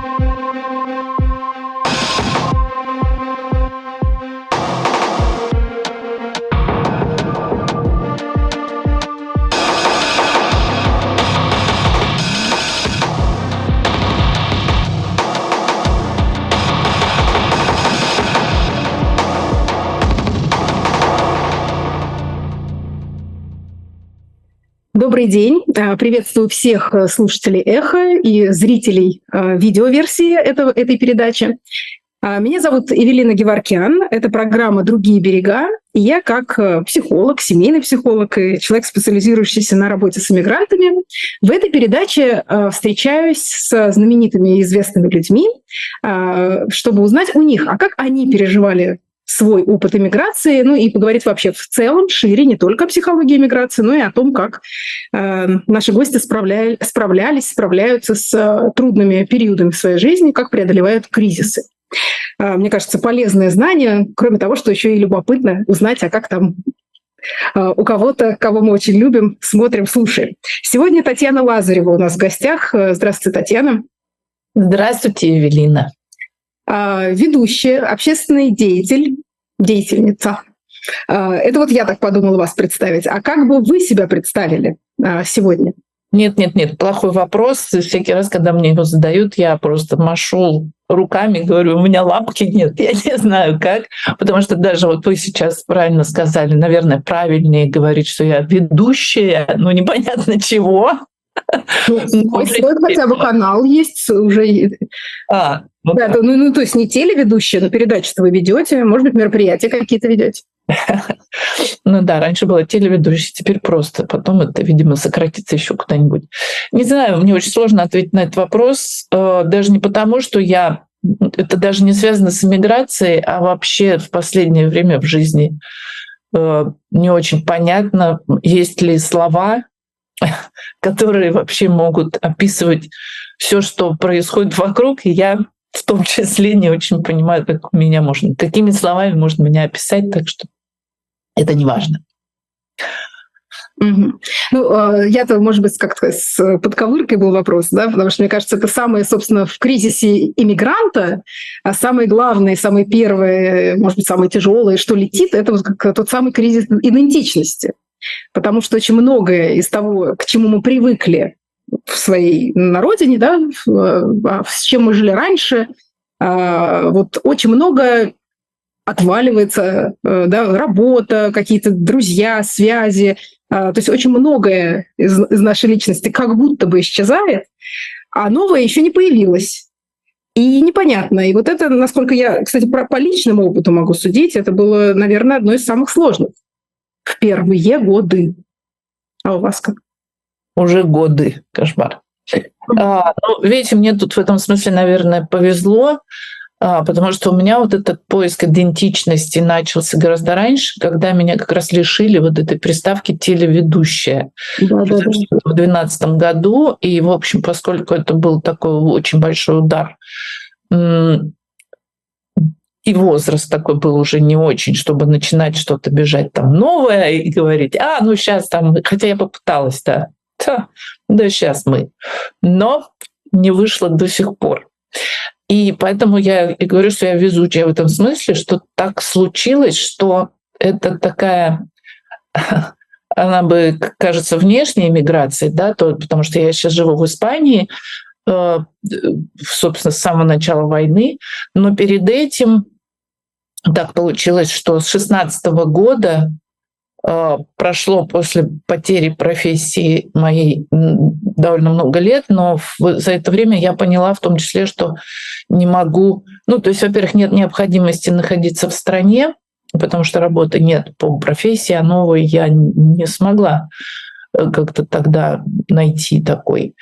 Добрый день. Приветствую всех слушателей «Эхо» и зрителей видеоверсии этой передачи. Меня зовут Эвелина Геворкян. Это программа «Другие берега». И я как психолог, семейный психолог и человек, специализирующийся на работе с иммигрантами, в этой передаче встречаюсь с знаменитыми и известными людьми, чтобы узнать у них, а как они переживали свой опыт иммиграции, ну и поговорить вообще в целом, шире, не только о психологии иммиграции, но и о том, как наши гости справляются с трудными периодами в своей жизни, как преодолевают кризисы. Мне кажется, полезное знание, кроме того, что еще и любопытно узнать, а как там у кого-то, кого мы очень любим, смотрим, слушаем. Сегодня Татьяна Лазарева у нас в гостях. Здравствуйте, Татьяна. Здравствуйте, Эвелина. Ведущая, общественный деятельница. Это вот я так подумала вас представить. А как бы вы себя представили сегодня? Нет, плохой вопрос. Всякий раз, когда мне его задают, я просто машу руками, говорю, у меня лапки нет, я не знаю как. Потому что даже вот вы сейчас правильно сказали, наверное, правильнее говорить, что я ведущая, но непонятно чего. Свой хотя бы канал есть уже. Да, то есть не телеведущая, но передачи-то вы ведете, может быть, мероприятия какие-то ведете. Ну да, раньше была телеведущая, теперь просто. Потом это, видимо, сократится еще куда-нибудь. Не знаю, мне очень сложно ответить на этот вопрос, даже не потому, что это даже не связано с иммиграцией, а вообще в последнее время в жизни не очень понятно, есть ли слова, которые вообще могут описывать все, что происходит вокруг, и я в том числе не очень понимаю, какими словами можно меня описать, так что это не важно. Угу. Ну, я-то, может быть, как-то с подковыркой был вопрос, да, потому что, мне кажется, это самое, собственно, в кризисе иммигранта, а самое главное, самое первое, может быть, самое тяжелое, что летит, это вот как тот самый кризис идентичности. Потому что очень многое из того, к чему мы привыкли в своей на родине, да, с чем мы жили раньше, вот очень много отваливается, да, работа, какие-то друзья, связи. То есть очень многое из нашей личности как будто бы исчезает, а новое еще не появилось. И непонятно. И вот это, насколько я, кстати, по личному опыту могу судить, это было, наверное, одно из самых сложных в первые годы. А у вас как? Уже годы. Кошмар. Видите, мне тут в этом смысле, наверное, повезло, потому что у меня вот этот поиск идентичности начался гораздо раньше, когда меня как раз лишили вот этой приставки «телеведущая». В 2012 году. И, в общем, поскольку это был такой очень большой удар, и возраст такой был уже не очень, чтобы начинать что-то бежать там новое и говорить, сейчас там, хотя я попыталась, да сейчас мы. Но не вышло до сих пор. И поэтому я и говорю, что я везучая в этом смысле, что так случилось, что это такая, она бы, кажется, внешняя миграция, да, потому что я сейчас живу в Испании, собственно, с самого начала войны, но перед этим так получилось, что с 2016 года прошло после потери профессии моей довольно много лет, но за это время я поняла в том числе, что не могу... то есть, во-первых, нет необходимости находиться в стране, потому что работы нет по профессии, а новой я не смогла как-то тогда найти такой.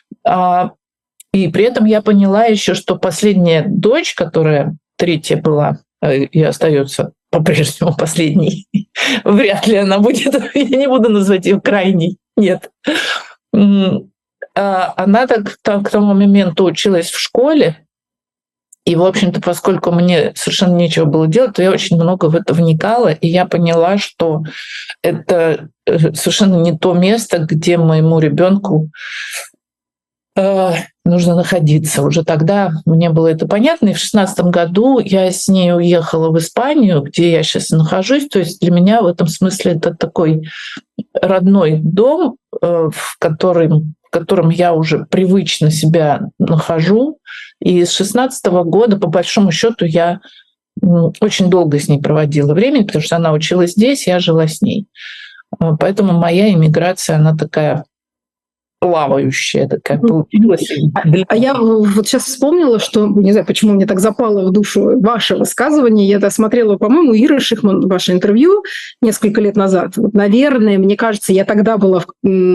И при этом я поняла еще, что последняя дочь, которая третья была и остается по-прежнему последней. Вряд ли она будет, я не буду называть ее крайней, нет. Она к тому моменту училась в школе, и, в общем-то, поскольку мне совершенно нечего было делать, то я очень много в это вникала, и я поняла, что это совершенно не то место, где моему ребенку нужно находиться. Уже тогда мне было это понятно. И в 2016 году я с ней уехала в Испанию, где я сейчас нахожусь. То есть для меня в этом смысле это такой родной дом, в котором я уже привычно себя нахожу. И с 2016 года, по большому счету, я очень долго с ней проводила время, потому что она училась здесь, я жила с ней. Поэтому моя иммиграция, она такая плавающая такая получилась. А я вот сейчас вспомнила, что, не знаю, почему мне так запало в душу ваше высказывание. Я досмотрела, по-моему, Иры Шихман, ваше интервью несколько лет назад. Вот, наверное, мне кажется, я тогда была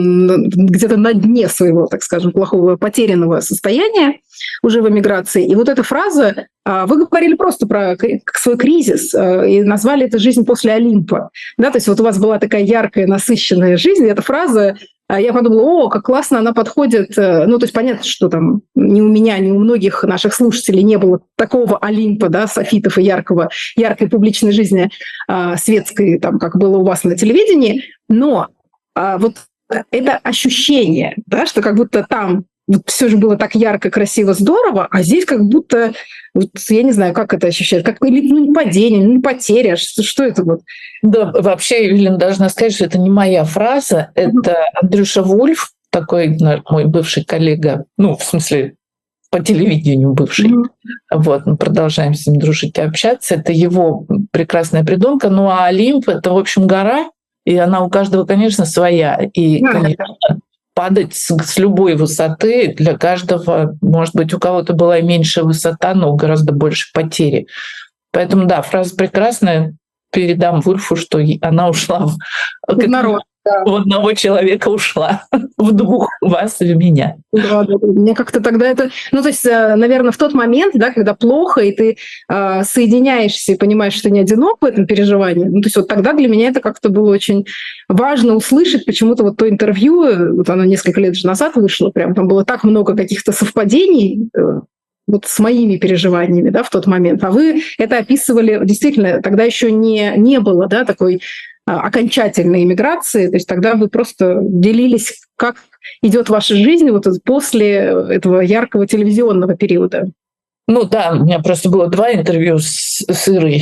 где-то на дне своего, так скажем, плохого, потерянного состояния уже в эмиграции. И вот эта фраза, вы говорили просто про свой кризис и назвали это «жизнь после Олимпа». Да, то есть вот у вас была такая яркая, насыщенная жизнь, и эта фраза, я подумала, как классно она подходит. Ну, то есть понятно, что там ни у меня, ни у многих наших слушателей не было такого Олимпа, да, софитов и яркой публичной жизни светской, там, как было у вас на телевидении. Но вот это ощущение, да, что как будто там вот все же было так ярко, красиво, здорово, а здесь как будто, вот, я не знаю, как это ощущать, как не падение, не потеря, что это вот? Да, вообще, Евелина, должна сказать, что это не моя фраза, это Андрюша Вульф, такой мой бывший коллега, ну, в смысле, по телевидению бывший. Вот, мы продолжаем с ним дружить и общаться. Это его прекрасная придумка. Ну, а Олимп — это, в общем, гора, и она у каждого, конечно, своя. И, конечно, падать с любой высоты для каждого, может быть, у кого-то была меньшая высота, но гораздо больше потери. Поэтому, да, фраза прекрасная. Передам Вульфу, что она ушла в народ. У одного человека ушла, в двух, вас и в меня. Да. Мне как-то тогда это... Ну, то есть, наверное, в тот момент, да, когда плохо, и ты соединяешься и понимаешь, что ты не одинок в этом переживании, ну, то есть вот тогда для меня это как-то было очень важно услышать. Почему-то вот то интервью, вот оно несколько лет же назад вышло, прям там было так много каких-то совпадений, вот с моими переживаниями, да, в тот момент. А вы это описывали, действительно, тогда еще не было, да, такой окончательной иммиграции, то есть тогда вы просто делились, как идет ваша жизнь вот после этого яркого телевизионного периода. Ну да, у меня просто было 2 интервью с Ирой.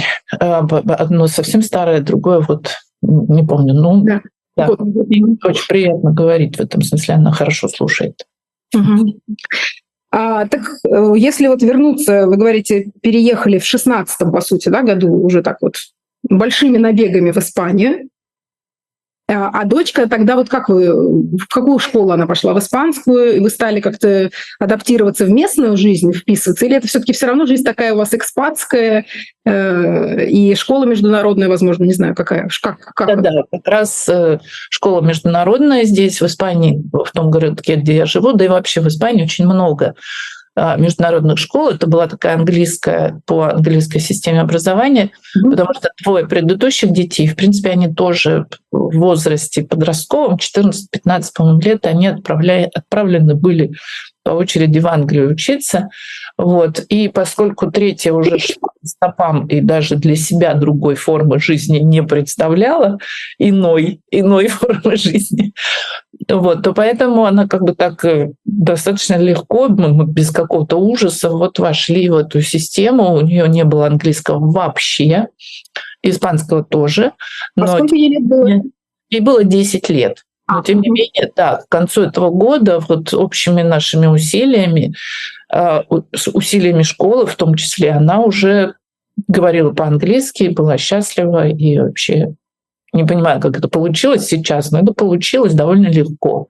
Одно совсем старое, другое вот не помню. Ну, да. Вот. Очень приятно говорить в этом смысле, она хорошо слушает. Угу. Так если вот вернуться, вы говорите, переехали в 16-м, по сути, да, году уже так вот большими набегами в Испанию. А дочка тогда вот как в какую школу она пошла? В испанскую? И вы стали как-то адаптироваться в местную жизнь, вписываться? Или это все-таки все равно жизнь такая у вас экспатская и школа международная, возможно, не знаю, какая? Да, как раз школа международная здесь, в Испании, в том городке, где я живу, да и вообще в Испании очень много международных школ. Это была такая по английской системе образования, потому что 2 предыдущих детей, в принципе, они тоже в возрасте подростковом, 14-15, по-моему, лет, они отправлены были по очереди в Англию учиться. Вот. И поскольку 3-я уже шла по стопам и даже для себя другой формы жизни не представляла, иной формы жизни, вот, то поэтому она как бы так достаточно легко, мы без какого-то ужаса вот вошли в эту систему. У нее не было английского вообще, испанского тоже. Но сколько ей лет было? Ей было 10 лет. Но тем не менее, да, к концу этого года вот общими нашими усилиями, усилиями школы в том числе, она уже говорила по-английски, была счастлива и вообще... Не понимаю, как это получилось сейчас, но это получилось довольно легко.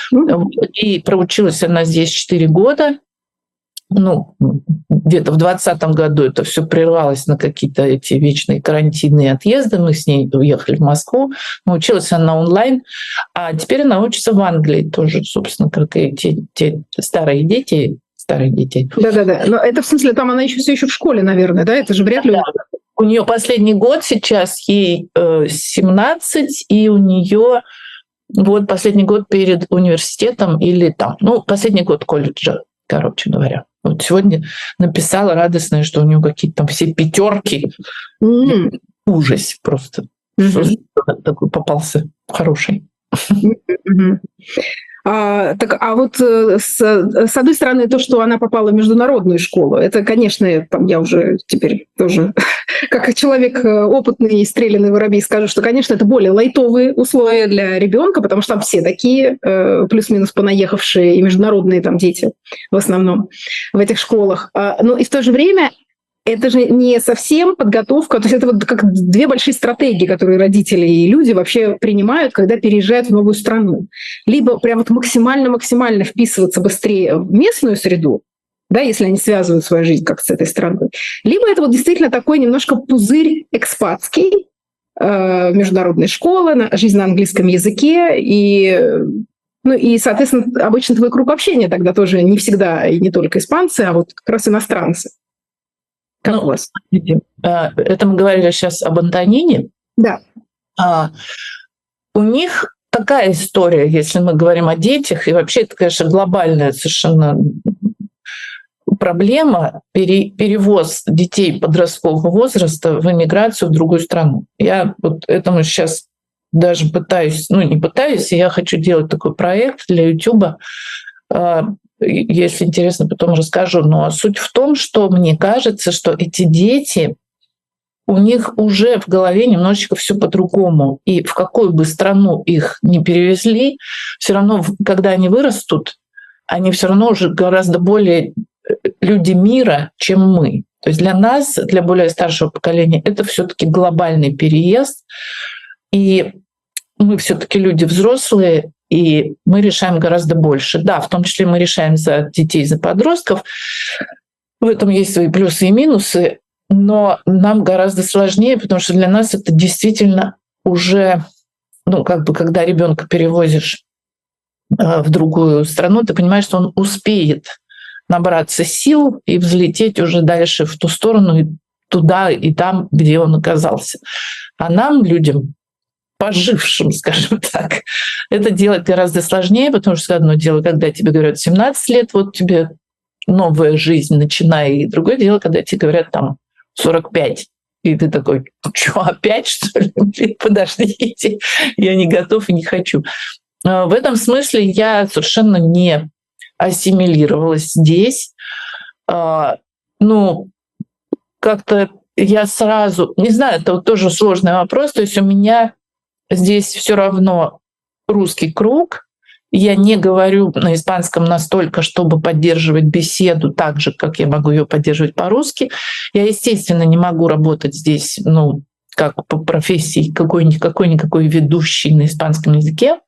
И проучилась она здесь 4 года. Ну, где-то в 2020 году это все прервалось на какие-то эти вечные карантинные отъезды. Мы с ней уехали в Москву. Научилась она онлайн. А теперь она учится в Англии тоже, собственно, как и те старые дети. Да. Но это в смысле, там она все еще в школе, наверное, да? Это же вряд ли... Да. У нее последний год сейчас, ей 17, и у нее вот последний год перед университетом или там, ну, последний год колледжа, короче говоря. Вот сегодня написала радостное, что у нее какие-то там все 5. Ужас просто. Такой попался хороший. А вот с одной стороны, то, что она попала в международную школу, это, конечно, там я уже теперь тоже, как человек опытный и стрелянный воробей, скажу, что, конечно, это более лайтовые условия для ребенка, потому что там все такие плюс-минус понаехавшие и международные там дети в основном в этих школах. Но и в то же время это же не совсем подготовка, то есть это вот как две большие стратегии, которые родители и люди вообще принимают, когда переезжают в новую страну. Либо прям вот максимально вписываться быстрее в местную среду, да, если они связывают свою жизнь как с этой страной, либо это вот действительно такой немножко пузырь экспатский, международная школа, жизнь на английском языке, ну и, соответственно, обычно твой круг общения тогда тоже не всегда и не только испанцы, а вот как раз иностранцы. Как у вас? Это мы говорили сейчас об Антонине. Да. У них такая история, если мы говорим о детях, и вообще это, конечно, глобальная совершенно проблема, перевоз детей подросткового возраста в эмиграцию в другую страну. Я вот этому сейчас даже пытаюсь, не пытаюсь, я хочу делать такой проект для YouTube. Если интересно, потом расскажу. Но суть в том, что мне кажется, что эти дети, у них уже в голове немножечко все по-другому. И в какую бы страну их ни перевезли, все равно, когда они вырастут, они все равно уже гораздо более люди мира, чем мы. То есть для нас, для более старшего поколения, это все-таки глобальный переезд. И мы все-таки люди взрослые, и мы решаем гораздо больше. Да, в том числе мы решаем за детей, за подростков. В этом есть свои плюсы и минусы, но нам гораздо сложнее, потому что для нас это действительно уже, когда ребенка перевозишь в другую страну, ты понимаешь, что он успеет набраться сил и взлететь уже дальше в ту сторону, и туда, и там, где он оказался. А нам, людям, пожившим, скажем так, это делать гораздо сложнее, потому что одно дело, когда тебе говорят 17 лет, вот тебе новая жизнь, начинай, и другое дело, когда тебе говорят там 45, и ты такой, что, опять, что ли? Подождите, я не готов и не хочу. В этом смысле я совершенно не ассимилировалась здесь. Как-то я сразу, не знаю, это вот тоже сложный вопрос, то есть у меня здесь все равно русский круг. Я не говорю на испанском настолько, чтобы поддерживать беседу так же, как я могу ее поддерживать по-русски. Я, естественно, не могу работать здесь, как по профессии какой-никакой ведущий на испанском языке.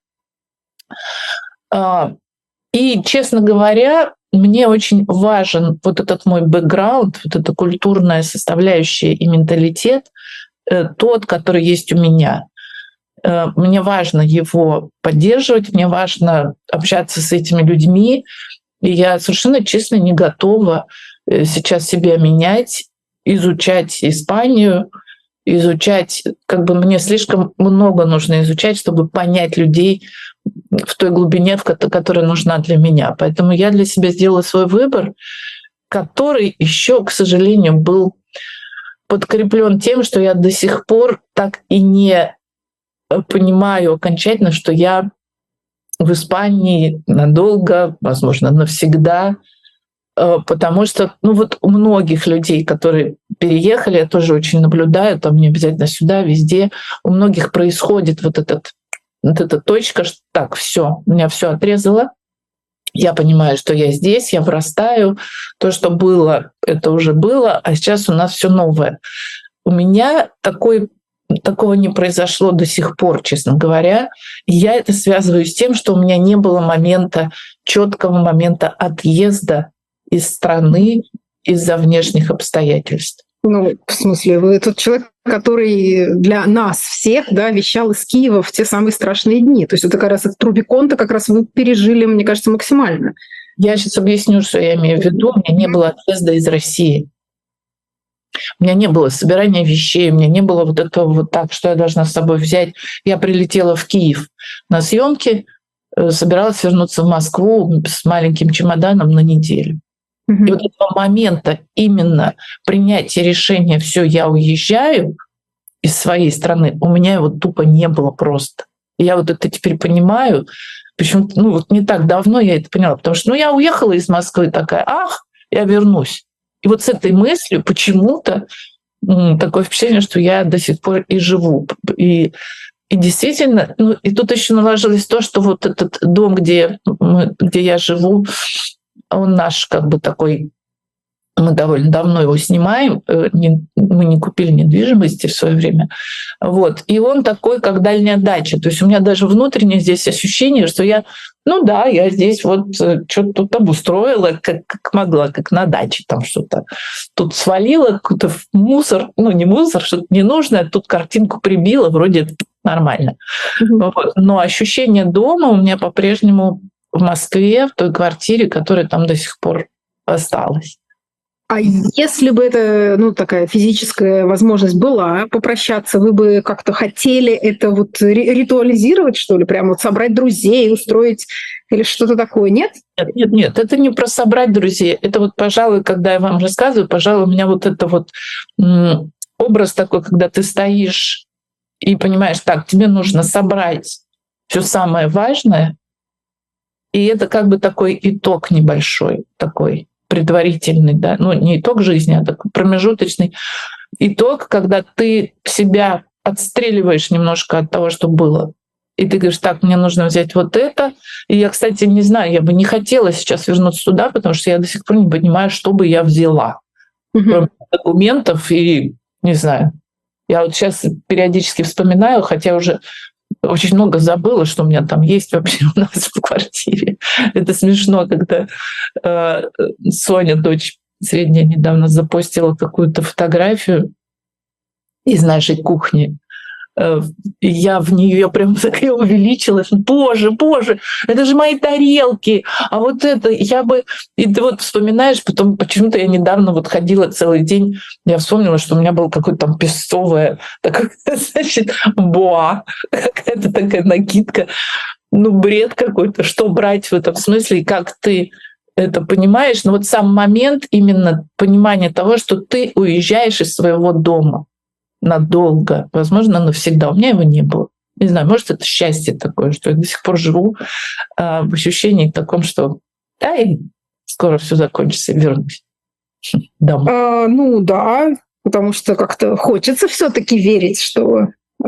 И, честно говоря, мне очень важен вот этот мой бэкграунд, вот эта культурная составляющая и менталитет, тот, который есть у меня. Мне важно его поддерживать, мне важно общаться с этими людьми, и я совершенно честно не готова сейчас себя менять, изучать Испанию, изучать, мне слишком много нужно изучать, чтобы понять людей в той глубине, которая нужна для меня. Поэтому я для себя сделала свой выбор, который еще, к сожалению, был подкреплен тем, что я до сих пор так и не понимаю окончательно, что я в Испании надолго, возможно, навсегда, потому что у многих людей, которые переехали, я тоже очень наблюдаю, там не обязательно сюда, везде, у многих происходит вот эта точка, что так, все, меня все отрезало, я понимаю, что я здесь, я вырастаю, то, что было, это уже было, а сейчас у нас все новое. У меня такого не произошло до сих пор, честно говоря. И я это связываю с тем, что у меня не было четкого момента отъезда из страны из-за внешних обстоятельств. В смысле, вы тот человек, который для нас всех, вещал из Киева в те самые страшные дни. То есть это как раз этот Рубикон-то как раз вы пережили, мне кажется, максимально. Я сейчас объясню, что я имею в виду. У меня не было отъезда из России. У меня не было собирания вещей, у меня не было вот этого вот так, что я должна с собой взять. Я прилетела в Киев на съемки, собиралась вернуться в Москву с маленьким чемоданом на неделю. И вот этого момента именно принятия решения «все, я уезжаю» из своей страны, у меня его тупо не было просто. И я вот это теперь понимаю, Почему-то, ну вот не так давно я это поняла, потому что, ну, я уехала из Москвы такая, ах, я вернусь. И вот с этой мыслью почему-то такое впечатление, что я до сих пор и живу. И действительно, ну, и тут еще наложилось то, что вот этот дом, где я живу, он наш как бы такой, мы довольно давно его снимаем, мы не купили недвижимости в свое время, вот, и он такой, как дальняя дача. То есть у меня даже внутреннее здесь ощущение, что я, ну да, я здесь вот что-то тут обустроила, как могла, как на даче там что-то. Тут свалила какой-то мусор, ну не мусор, что-то ненужное, тут картинку прибила, вроде нормально. Вот. Но ощущение дома у меня по-прежнему в Москве, в той квартире, которая там до сих пор осталась. А если бы это, ну, такая физическая возможность была попрощаться, вы бы как-то хотели это вот ритуализировать, что ли, прямо вот собрать друзей, устроить или что-то такое, нет? Нет, это не про собрать друзей. Это вот, пожалуй, когда я вам рассказываю, пожалуй, у меня вот это вот образ такой, когда ты стоишь и понимаешь, так, тебе нужно собрать все самое важное, и это как бы такой итог небольшой, такой предварительный, да, ну не итог жизни, а такой промежуточный итог, когда ты себя отстреливаешь немножко от того, что было. И ты говоришь, так, мне нужно взять вот это. И я, кстати, не знаю, я бы не хотела сейчас вернуться туда, потому что я до сих пор не понимаю, что бы я взяла. Кроме документов и, не знаю, я вот сейчас периодически вспоминаю, хотя уже очень много забыла, что у меня там есть вообще у нас в квартире. Это смешно, когда Соня, дочь средняя, недавно запостила какую-то фотографию из нашей кухни. Я в нее прям так и увеличилась. Боже, это же мои тарелки. А вот это я бы... И ты вот вспоминаешь, потом почему-то я недавно вот ходила целый день, я вспомнила, что у меня было какое-то там песцовое, такое, значит, боа, какая-то такая накидка. Ну, бред какой-то, что брать в этом смысле, и как ты это понимаешь. Но вот сам момент именно понимания того, что ты уезжаешь из своего дома надолго, возможно, навсегда. У меня его не было. Не знаю, может, это счастье такое, что я до сих пор живу в ощущении таком, что и скоро все закончится, и вернусь домой. Ну да, потому что как-то хочется все-таки верить, что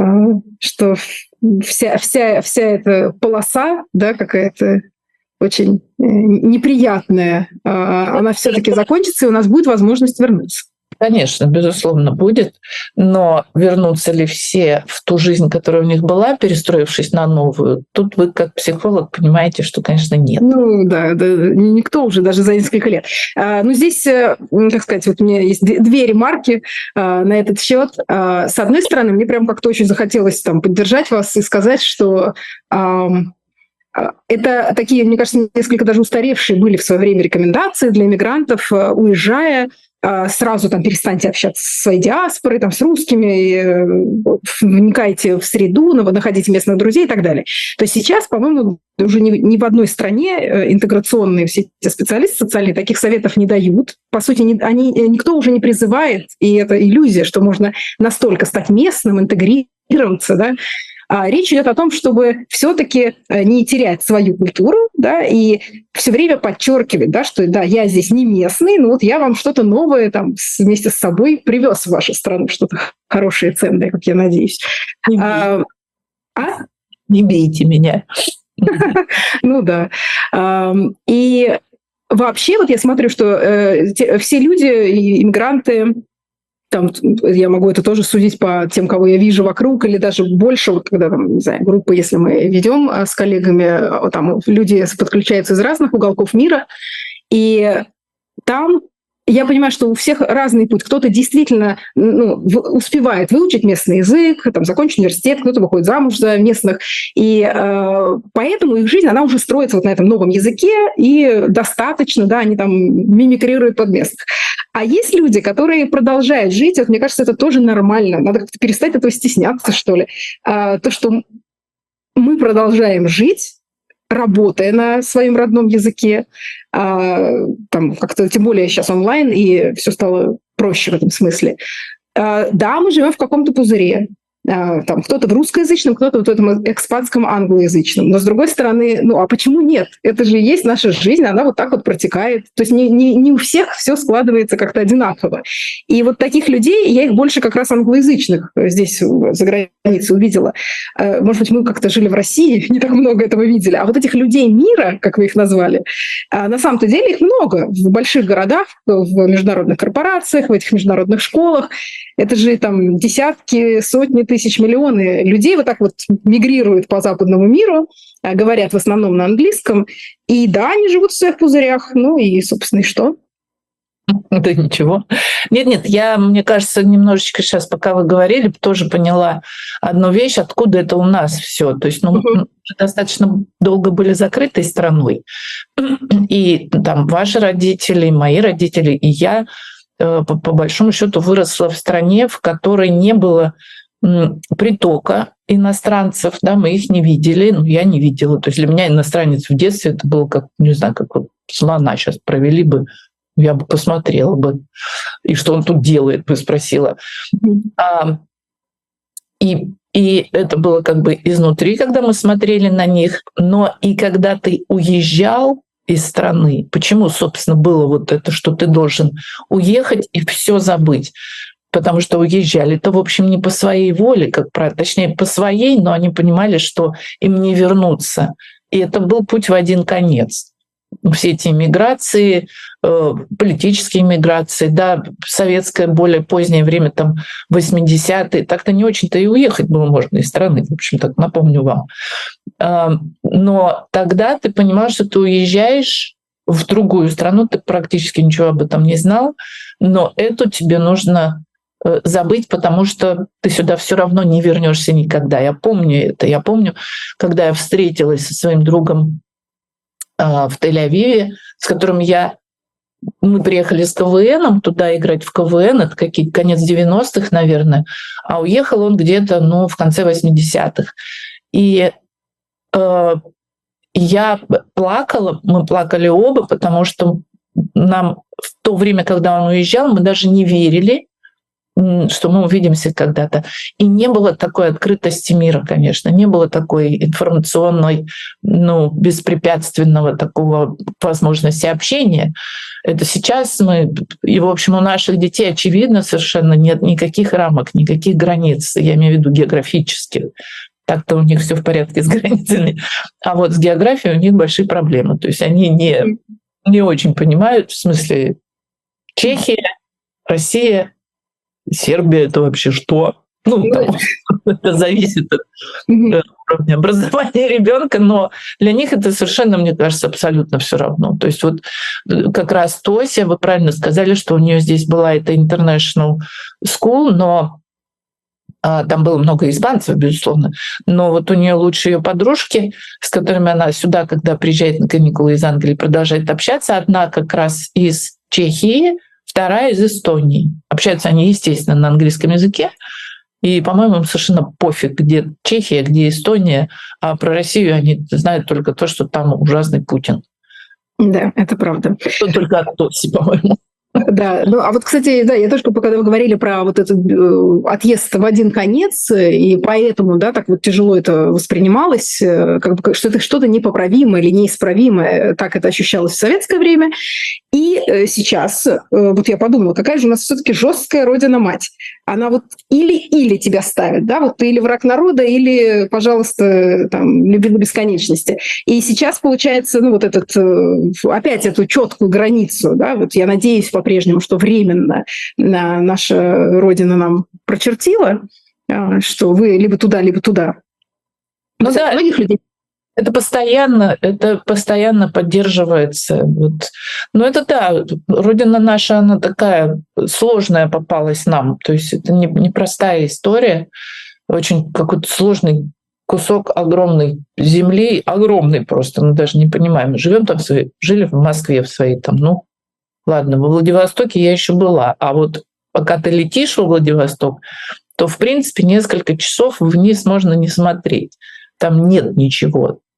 вся эта полоса, да, какая-то очень неприятная, она все-таки закончится, и у нас будет возможность вернуться. Конечно, безусловно, будет, но вернутся ли все в ту жизнь, которая у них была, перестроившись на новую, тут вы как психолог понимаете, что, конечно, нет. Ну да, никто уже даже за несколько лет. Ну здесь, как сказать, вот у меня есть две ремарки на этот счет. С одной стороны, мне прям как-то очень захотелось там поддержать вас и сказать, что это такие, мне кажется, несколько даже устаревшие были в свое время рекомендации для иммигрантов, уезжая, сразу там перестаньте общаться со своей диаспорой, там, с русскими, вникайте в среду, находите местных друзей и так далее. То есть сейчас, по-моему, уже ни в одной стране интеграционные все эти специалисты социальные таких советов не дают. По сути, никто уже не призывает, и это иллюзия, что можно настолько стать местным, интегрироваться, да. Речь идет о том, чтобы все-таки не терять свою культуру, да, и все время подчеркивать, да, что да, я здесь не местный, но вот я вам что-то новое там вместе с собой привез в вашу страну, что-то хорошее и ценное, как я надеюсь. Не бейте меня. Ну да. И вообще вот я смотрю, что все люди, иммигранты, там, я могу это тоже судить по тем, кого я вижу вокруг, или даже больше, вот когда там, не знаю, группы, если мы ведем с коллегами, там люди подключаются из разных уголков мира, и там я понимаю, что у всех разный путь. Кто-то действительно успевает выучить местный язык, там, закончить университет, кто-то выходит замуж за местных. И поэтому их жизнь, она уже строится вот на этом новом языке, и достаточно, да, они там мимикрируют под местных. А есть люди, которые продолжают жить, вот, мне кажется, это тоже нормально. Надо как-то перестать этого стесняться, что ли. То, что мы продолжаем жить, работая на своем родном языке, там как-то, тем более сейчас онлайн, и все стало проще в этом смысле. Да, мы живем в каком-то пузыре, Там кто-то в русскоязычном, кто-то в этом экспатском англоязычном. Но с другой стороны, а почему нет? Это же есть наша жизнь, она вот так вот протекает. То есть не у всех все складывается как-то одинаково. И вот таких людей, я их больше как раз англоязычных здесь за границей увидела. Может быть, мы как-то жили в России, не так много этого видели. А вот этих людей мира, как вы их назвали, на самом-то деле их много в больших городах, в международных корпорациях, в этих международных школах. Это же там десятки, сотни тысяч, миллионы людей вот так вот мигрируют по западному миру, говорят в основном на английском. И да, они живут в своих пузырях. И, собственно, и что? Да ничего. Нет, мне кажется, немножечко сейчас, пока вы говорили, тоже поняла одну вещь, откуда это у нас все. То есть, мы достаточно долго были закрытой страной. И там ваши родители, мои родители, и я, по большому счету, выросла в стране, в которой не было притока иностранцев, да, мы их не видели, я не видела. То есть для меня иностранец в детстве это было как, не знаю, как вот слона сейчас провели бы, я бы посмотрела бы. И что он тут делает, бы спросила. И это было как бы изнутри, когда мы смотрели на них. Но и когда ты уезжал из страны, почему, собственно, было вот это, что ты должен уехать и все забыть? Потому что уезжали-то, в общем, не по своей воле, точнее, по своей, но они понимали, что им не вернуться. И это был путь в один конец. Все эти миграции, политические миграции, да, советское более позднее время, там, 80-е, так-то не очень-то и уехать было можно из страны, в общем, так напомню вам. Но тогда ты понимал, что ты уезжаешь в другую страну, ты практически ничего об этом не знал, но эту тебе нужно забыть, потому что ты сюда все равно не вернешься никогда. Я помню это. Я помню, когда я встретилась со своим другом в Тель-Авиве, с которым мы приехали с КВНом туда играть в КВН, это конец 90-х, наверное, а уехал он где-то, в конце 80-х. И я плакала, мы плакали оба, потому что нам в то время, когда он уезжал, мы даже не верили, что мы увидимся когда-то. И не было такой открытости мира, конечно, не было такой информационной, беспрепятственного такого возможности общения. Это сейчас и, в общем, у наших детей, очевидно, совершенно нет никаких рамок, никаких границ, я имею в виду географических. Так-то у них все в порядке с границами. А вот с географией у них большие проблемы. То есть они не очень понимают, в смысле, Чехия, Россия, Сербия — это вообще что? Это зависит от уровня образования ребенка, но для них это совершенно, мне кажется, абсолютно все равно. То есть вот как раз Тося, вы правильно сказали, что у нее здесь была эта international school, но там было много испанцев, безусловно, но вот у нее лучшие ее подружки, с которыми она сюда, когда приезжает на каникулы из Англии, продолжает общаться. Одна как раз из Чехии, вторая из Эстонии. Общаются они, естественно, на английском языке. И, по-моему, им совершенно пофиг, где Чехия, где Эстония. А про Россию они знают только то, что там ужасный Путин. Да, это правда. Что только от Тоси, по-моему. Да, а вот, кстати, да, я тоже, когда вы говорили про вот этот отъезд в один конец, и поэтому, да, так вот тяжело это воспринималось, как бы, что это что-то непоправимое или неисправимое, так это ощущалось в советское время. И сейчас, вот я подумала, какая же у нас все-таки жесткая родина-мать. Она вот или тебя ставит, да, вот ты или враг народа, или, пожалуйста, там, люби до бесконечности. И сейчас получается, вот опять эту четкую границу, да, вот я надеюсь по-прежнему, что временно наша родина нам прочертила, что вы либо туда, либо туда. Но да, многих людей. Это постоянно поддерживается. Вот. Но это да, родина наша, она такая сложная попалась нам. То есть это непростая история. Очень какой-то сложный кусок огромной земли, огромный просто, мы даже не понимаем. Живем там, жили в Москве в своей там, ладно, во Владивостоке я еще была. А вот пока ты летишь во Владивосток, то, в принципе, несколько часов вниз можно не смотреть. Там нет ничего.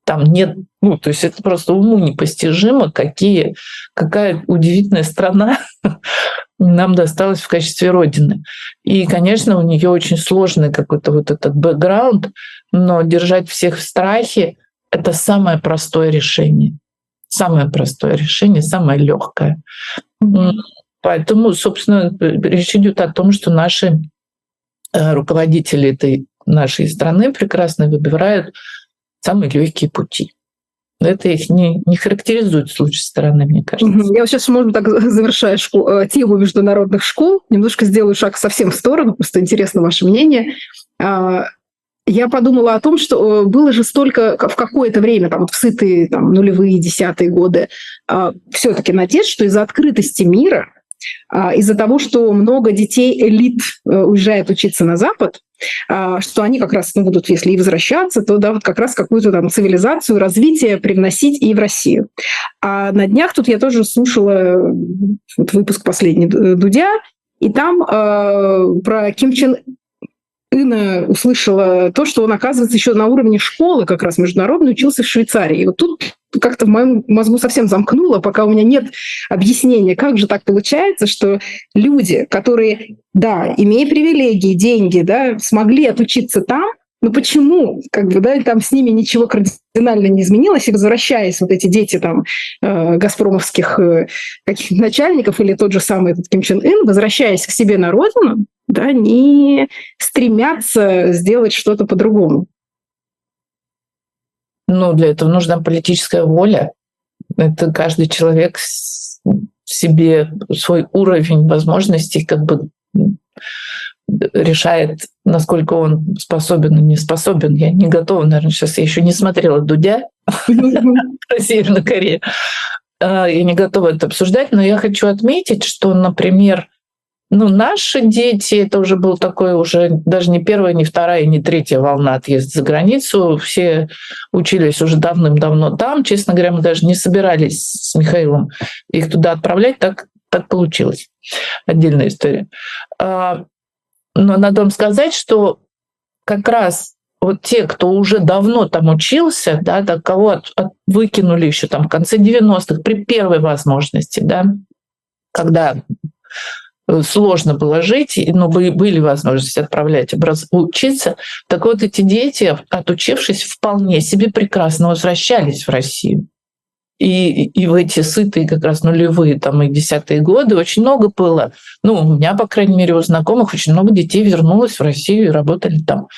там нет, ну, то есть это просто уму непостижимо, какая удивительная страна нам досталась в качестве родины. И, конечно, у нее очень сложный какой-то вот этот бэкграунд, но держать всех в страхе — это самое простое решение. Самое простое решение, самое легкое. Поэтому, собственно, речь идет о том, что наши руководители этой нашей страны прекрасно выбирают самые легкие пути. Это их не характеризует с лучшей стороны, мне кажется. Я вот сейчас, может быть, так завершая тему международных школ, немножко сделаю шаг совсем в сторону, просто интересно ваше мнение. Я подумала о том, что было же столько в какое-то время, там, вот в сытые там, нулевые, десятые годы, все-таки надежд, что из-за открытости мира, из-за того, что много детей элит уезжает учиться на Запад, что они как раз будут, если и возвращаться, то да, вот как раз какую-то там цивилизацию, развитие привносить и в Россию. А на днях тут я тоже слушала вот выпуск последний Дудя, и там про Ким Чен Ына услышала то, что он, оказывается, еще на уровне школы как раз международной учился в Швейцарии. И вот тут как-то в моем мозгу совсем замкнуло, пока у меня нет объяснения, как же так получается, что люди, которые, да, имея привилегии, деньги, да, смогли отучиться там, но почему, как бы, да, там с ними ничего кардинально не изменилось, и возвращаясь вот эти дети там газпромовских каких-то начальников или тот же самый этот Ким Чен Ын, возвращаясь к себе на родину, да, не стремятся сделать что-то по-другому. Ну, для этого нужна политическая воля. Это каждый человек себе свой уровень возможностей как бы решает, насколько он способен и не способен. Я не готова, наверное, сейчас я еще не смотрела Дудя про Северную Корею. Я не готова это обсуждать, но я хочу отметить, что, например, наши дети, это уже был такой уже даже не первая, не вторая, не третья волна отъезда за границу. Все учились уже давным-давно там. Честно говоря, мы даже не собирались с Михаилом их туда отправлять. Так получилось. Отдельная история. Но надо вам сказать, что как раз вот те, кто уже давно там учился, да, кого выкинули еще там в конце 90-х при первой возможности, да, когда сложно было жить, но были возможности отправлять учиться. Так вот, эти дети, отучившись, вполне себе прекрасно возвращались в Россию. И в эти сытые как раз нулевые там, и десятые годы очень много было. У меня, по крайней мере, у знакомых очень много детей вернулось в Россию и работали там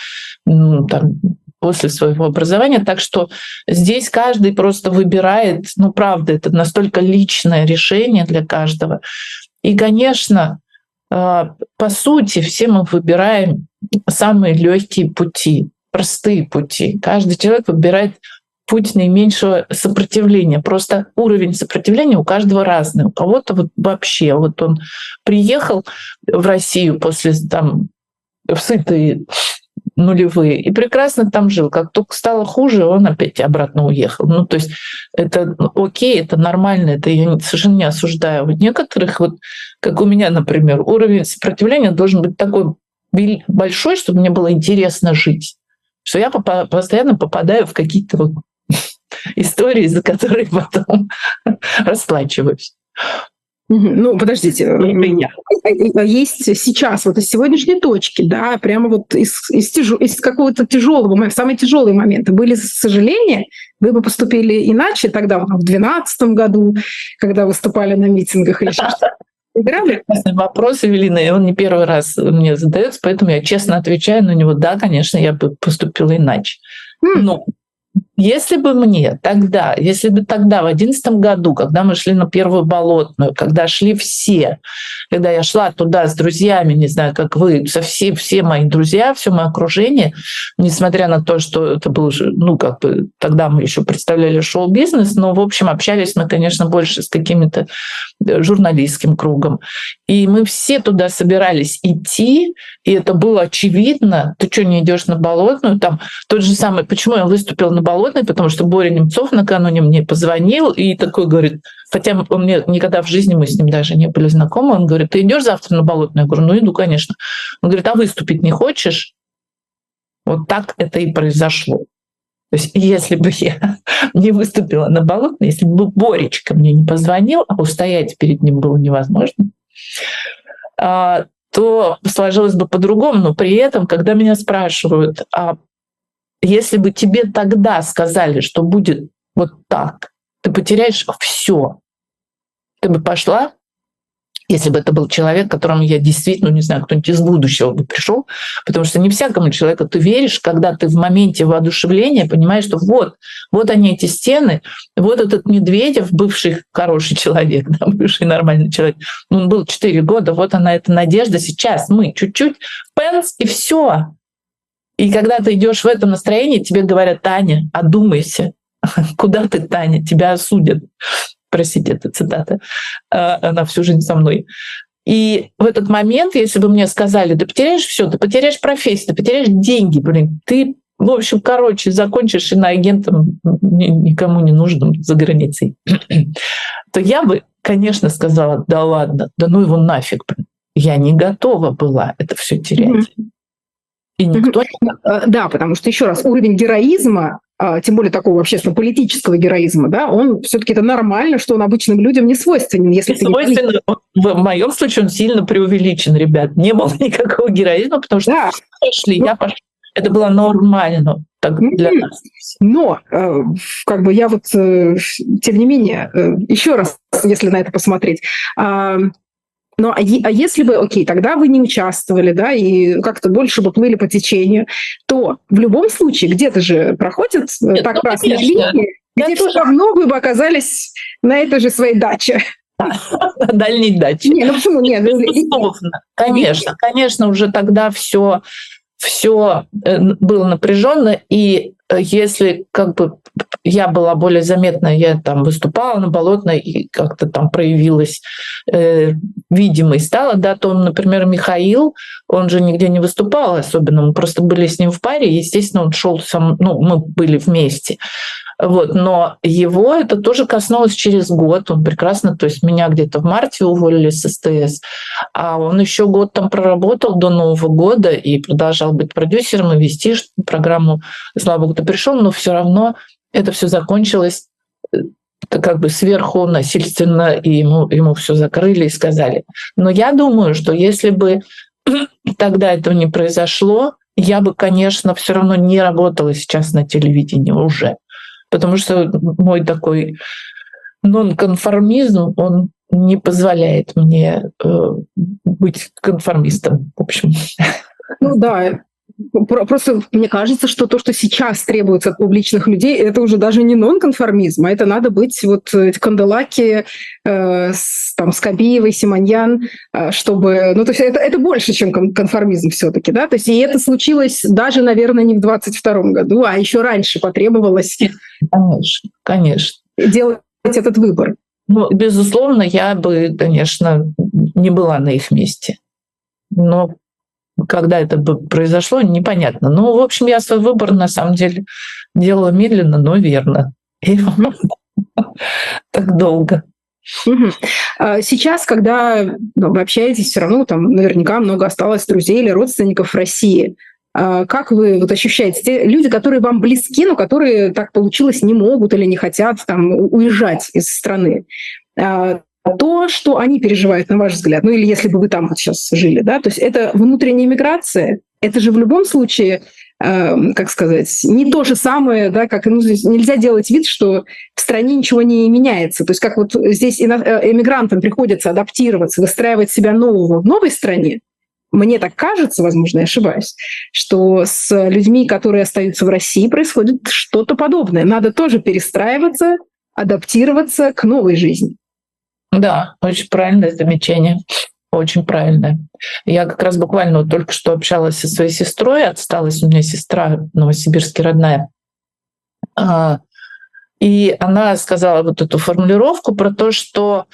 после своего образования. Так что здесь каждый просто выбирает, правда, это настолько личное решение для каждого. И, конечно, по сути, все мы выбираем самые легкие пути, простые пути. Каждый человек выбирает путь наименьшего сопротивления. Просто уровень сопротивления у каждого разный. У кого-то вот вообще, вот он приехал в Россию после в сытые нулевые и прекрасно там жил. Как только стало хуже, он опять обратно уехал. То есть это окей, это нормально, это я совершенно не осуждаю. У некоторых, вот как у меня, например, уровень сопротивления должен быть такой большой, чтобы мне было интересно жить. Что я постоянно попадаю в какие-то истории, за которые потом расплачиваюсь. Подождите. Есть сейчас, вот из сегодняшней точки, да, прямо вот из какого-то тяжелого момента, самые тяжелые моменты были сожаления, вы бы поступили иначе тогда, в 2012 году, когда выступали на митингах или что-то? Вопрос, Эвелина, и он не первый раз мне задается, поэтому я честно отвечаю на него. Да, конечно, я бы поступила иначе. Но если бы тогда, в 2011 году, когда мы шли на первую Болотную, когда шли все, когда я шла туда с друзьями, не знаю, как вы, все мои друзья, все мое окружение, несмотря на то, что это был, тогда мы еще представляли шоу-бизнес, но, в общем, общались мы, конечно, больше с какими-то журналистским кругом. И мы все туда собирались идти, и это было очевидно. Ты что, не идешь на Болотную? Там тот же самый, почему я выступила на Болотной, потому что Боря Немцов накануне мне позвонил и такой говорит, хотя он мне никогда в жизни, мы с ним даже не были знакомы, он говорит, ты идешь завтра на Болотную? Я говорю, иду, конечно. Он говорит, а выступить не хочешь? Вот так это и произошло. То есть если бы я не выступила на Болотной, если бы Боречка мне не позвонил, а устоять перед ним было невозможно, то сложилось бы по-другому. Но при этом, когда меня спрашивают, а если бы тебе тогда сказали, что будет вот так, ты потеряешь все, ты бы пошла? Если бы это был человек, которому я действительно, не знаю, кто-нибудь из будущего бы пришел, потому что не всякому человеку ты веришь, когда ты в моменте воодушевления понимаешь, что вот они эти стены, вот этот Медведев, бывший хороший человек, да, бывший нормальный человек, он был 4 года, вот она, эта надежда, сейчас мы чуть-чуть, пенс, и все. И когда ты идешь в этом настроении, тебе говорят: Таня, одумайся, куда ты, Таня, тебя осудят. Простите, это цитата, она всю жизнь со мной. И в этот момент, если бы мне сказали: да потеряешь все, ты потеряешь профессию, ты потеряешь деньги, ты, в общем, закончишь иноагентом никому не нужным за границей, то я бы, конечно, сказала: да ладно, да ну его нафиг. Я не готова была это все терять. И никто не... Да, потому что, еще раз, уровень героизма, тем более такого общественно-политического героизма, да, он все-таки это нормально, что он обычным людям не свойственен. Если ты свойственно, в моем случае он сильно преувеличен, ребят. Не было никакого героизма, потому что да. я пошла. Это было нормально так для нас. Но как бы я тем не менее, еще раз, если на это посмотреть, ну, а если бы, окей, тогда вы не участвовали, да, и как-то больше бы плыли по течению, то в любом случае где-то же проходят так красные линии, где все равно вы бы оказались на этой же своей даче. На дальней даче. Не, ну почему нет? Конечно, уже тогда все было напряженно, и если как бы я была более заметна, я там выступала на Болотной и как-то там проявилась видимой стала, да, то, например, Михаил, он же нигде не выступал особенно, мы просто были с ним в паре, естественно, он шел мы были вместе. Вот, но его это тоже коснулось через год. Он прекрасно, то есть меня где-то в марте уволили с СТС, а он еще год там проработал до Нового года и продолжал быть продюсером и вести программу «Слава Богу, ты пришел», но все равно это все закончилось как бы сверху насильственно, и ему все закрыли и сказали. Но я думаю, что если бы тогда этого не произошло, я бы, конечно, все равно не работала сейчас на телевидении уже. Потому что мой такой нонконформизм, он не позволяет мне быть конформистом, в общем. Ну да, просто мне кажется, что то, что сейчас требуется от публичных людей, это уже даже не нонконформизм, а это надо быть эти Канделаки, Скобеевой, Симоньян, чтобы... Ну, то есть это больше, чем конформизм все-таки, да? То есть и это случилось даже, наверное, не в 22-м году, а еще раньше потребовалось... Конечно. Делать этот выбор. Ну, безусловно, я бы, конечно, не была на их месте. Но когда это бы произошло, непонятно. Ну, в общем, я свой выбор, на самом деле, делала медленно, но верно. И так долго. Сейчас, когда вы общаетесь, все равно там наверняка много осталось друзей или родственников в России. Как вы ощущаете те люди, которые вам близки, но которые, так получилось, не могут или не хотят там уезжать из страны? То, что они переживают, на ваш взгляд, ну или если бы вы там сейчас жили, да, то есть это внутренняя миграция, это же в любом случае, как сказать, не то же самое, да, как здесь нельзя делать вид, что в стране ничего не меняется. То есть как здесь эмигрантам приходится адаптироваться, выстраивать себя нового в новой стране. Мне так кажется, возможно, я ошибаюсь, что с людьми, которые остаются в России, происходит что-то подобное. Надо тоже перестраиваться, адаптироваться к новой жизни. Да, очень правильное замечание. Очень правильное. Я как раз буквально только что общалась со своей сестрой, осталась у меня сестра в Новосибирске родная. И она сказала эту формулировку про то, что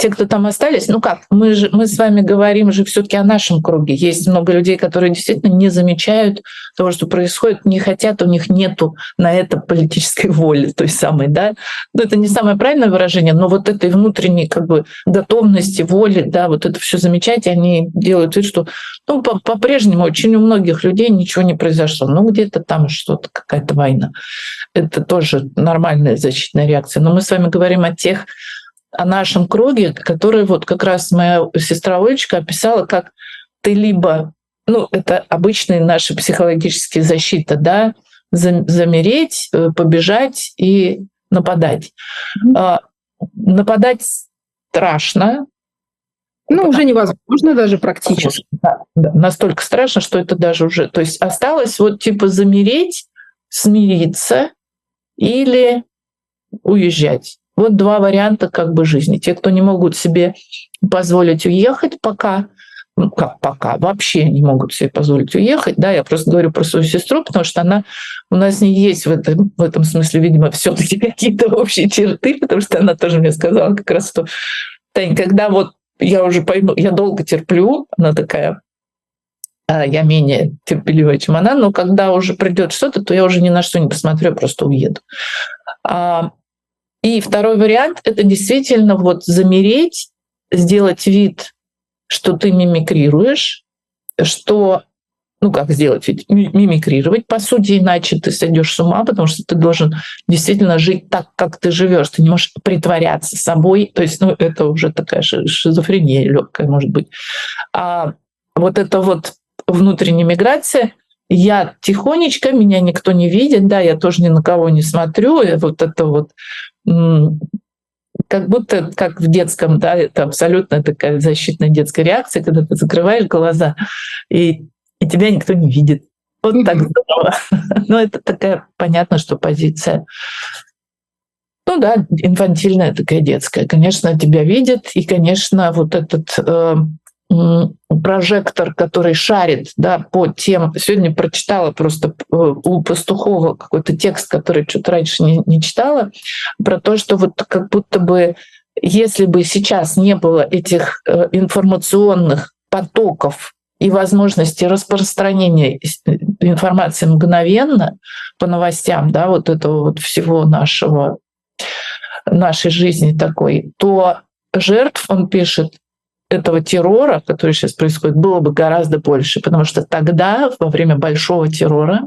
те, кто там остались, ну как, мы с вами говорим же все-таки о нашем круге. Есть много людей, которые действительно не замечают того, что происходит, не хотят, у них нету на это политической воли той самой, да. Ну, это не самое правильное выражение, но вот этой внутренней как бы готовности, воли, да, вот это все замечать, они делают вид, что ну, по-прежнему очень у многих людей ничего не произошло. Ну, где-то там что-то, какая-то война. Это тоже нормальная защитная реакция. Но мы с вами говорим о нашем круге, который вот как раз моя сестра Олечка описала, как ты либо, ну, это обычные наши психологические защиты, да, замереть, побежать и нападать. Нападать страшно. Ну, уже невозможно даже практически. Да, настолько страшно, что это даже уже... То есть осталось вот типа замереть, смириться или уезжать. Вот два варианта как бы жизни. Те, кто не могут себе позволить уехать пока, ну как пока, вообще не могут себе позволить уехать, да, я просто говорю про свою сестру, потому что у нас не есть в этом смысле, видимо, все-таки какие-то общие черты, потому что она тоже мне сказала как раз, что, Тань, когда вот я уже пойму, я долго терплю, она такая, я менее терпеливая, чем она, но когда уже придет что-то, то я уже ни на что не посмотрю, я просто уеду. И второй вариант — это действительно вот замереть, сделать вид, что ты мимикрируешь, что, ну как сделать вид? Мимикрировать, по сути, иначе ты сойдешь с ума, потому что ты должен действительно жить так, как ты живешь. Ты не можешь притворяться собой. То есть, ну, это уже такая шизофрения легкая, может быть. А вот это вот внутренняя миграция, я тихонечко, меня никто не видит, да, я тоже ни на кого не смотрю, и вот это вот как будто как в детском, да, это абсолютно такая защитная детская реакция, когда ты закрываешь глаза, и тебя никто не видит. Вот так здорово. Но это такая, понятно, что позиция, ну да, инфантильная такая детская. Конечно, тебя видят, и, конечно, вот этот прожектор, который шарит, да, по тем... Сегодня прочитала просто у Пастухова какой-то текст, который что-то раньше не читала, про то, что вот как будто бы если бы сейчас не было этих информационных потоков и возможности распространения информации мгновенно по новостям, да, вот этого вот всего нашей жизни такой, то жертв, он пишет, этого террора, который сейчас происходит, было бы гораздо больше, потому что тогда, во время большого террора,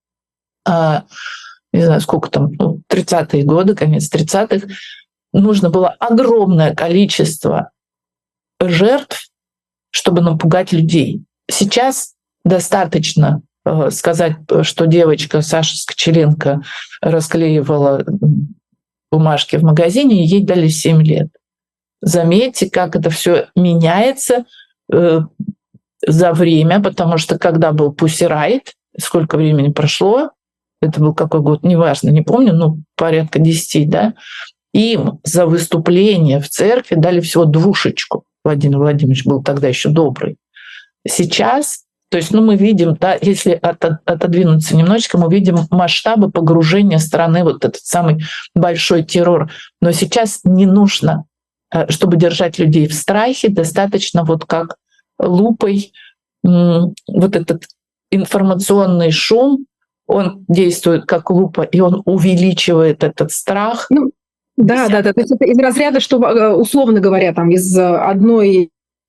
не знаю, сколько там, 30-е годы, конец 30-х, нужно было огромное количество жертв, чтобы напугать людей. Сейчас достаточно сказать, что девочка Саша Скочеленко расклеивала бумажки в магазине, и ей дали 7 лет. Заметьте, как это все меняется за время, потому что когда был Pussy Riot, сколько времени прошло, это был какой год, неважно, не помню, ну, порядка 10, да, им за выступление в церкви дали всего 2. Владимир Владимирович был тогда еще добрый. Сейчас, то есть, ну, мы видим, да, если отодвинуться немножечко, мы видим масштабы погружения страны, вот этот самый большой террор. Но сейчас не нужно, чтобы держать людей в страхе, достаточно вот как лупой вот этот информационный шум, он действует как лупа, и он увеличивает этот страх. Ну, да. То есть это из разряда, что, условно говоря, там из одной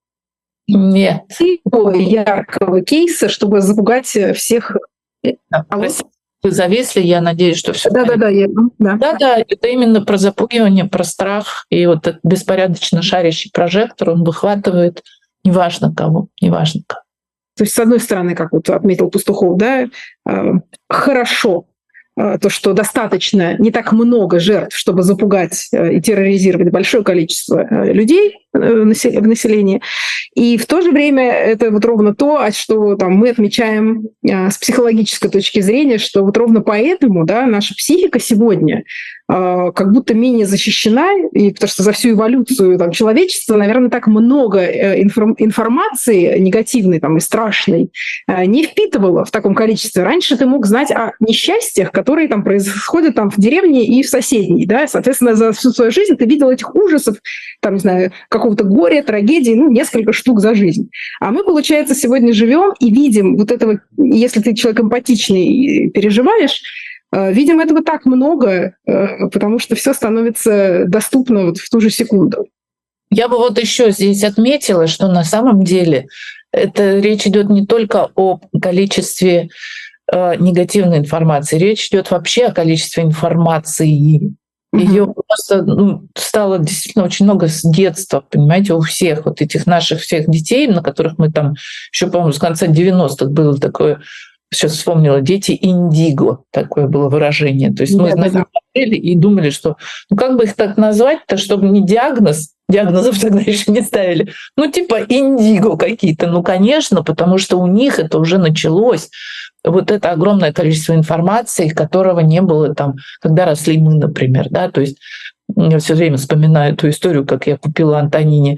яркого кейса, чтобы запугать всех. Вы зависли, я надеюсь, что все. Да, это именно про запугивание, про страх. И вот этот беспорядочно шарящий прожектор, он выхватывает неважно кого. То есть, с одной стороны, как вот отметил Пастухов, да, хорошо то, что достаточно не так много жертв, чтобы запугать и терроризировать большое количество людей в населении. И в то же время это вот ровно то, что там, мы отмечаем с психологической точки зрения, что вот ровно поэтому, да, наша психика сегодня как будто менее защищена, и потому что за всю эволюцию там, человечества, наверное, так много информации негативной там, и страшной не впитывала в таком количестве. Раньше ты мог знать о несчастьях, которые там происходят там, в деревне и в соседней. Да? Соответственно, за всю свою жизнь ты видел этих ужасов, там, не знаю, какого-то горя, трагедии, несколько штук за жизнь. А мы, получается, сегодня живем и видим вот этого, если ты человек эмпатичный и переживаешь, видим этого так много, потому что все становится доступно вот в ту же секунду. Я бы вот еще здесь отметила, что на самом деле это речь идет не только о количестве негативной информации, речь идет вообще о количестве информации. Ее просто стало действительно очень много с детства, понимаете, у всех вот этих наших всех детей, на которых мы там еще, по-моему, с конца 90-х было такое. Сейчас вспомнила, дети индиго, такое было выражение. То есть мы смотрели и думали, что как бы их так назвать-то, чтобы не диагнозов тогда еще не ставили, типа индиго какие-то. Конечно, потому что у них это уже началось. Вот это огромное количество информации, которого не было там, когда росли мы, например. Да? То есть я все время вспоминаю эту историю, как я купила Антонине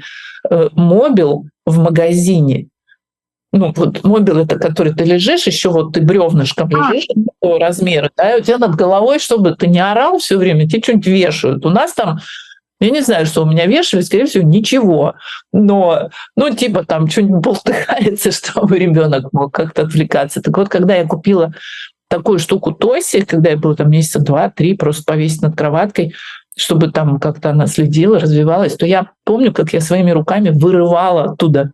мобил в магазине. Вот мобил — это который ты лежишь, еще вот ты бревнышком лежишь такого размера, да, и у тебя над головой, чтобы ты не орал все время, тебе что-нибудь вешают. У нас там, я не знаю, что у меня вешали, скорее всего, ничего. Но, типа там что-нибудь болтыхается, чтобы ребенок мог как-то отвлекаться. Так вот, когда я купила такую штуку Тоси, когда я была там месяца 2-3, просто повесить над кроваткой, чтобы там как-то она следила, развивалась, то я помню, как я своими руками вырывала оттуда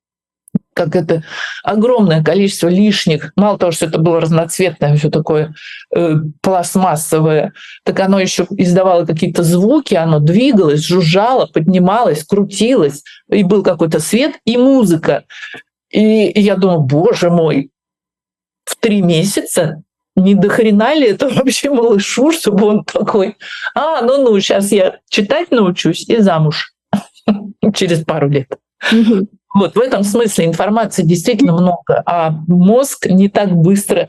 как это огромное количество лишних, мало того, что это было разноцветное, все такое пластмассовое, так оно еще издавало какие-то звуки, оно двигалось, жужжало, поднималось, крутилось, и был какой-то свет и музыка. И я думаю, боже мой, в 3 месяца не до хрена ли это вообще малышу, чтобы он такой, сейчас я читать научусь и замуж через пару лет. Вот в этом смысле информации действительно много, а мозг не так быстро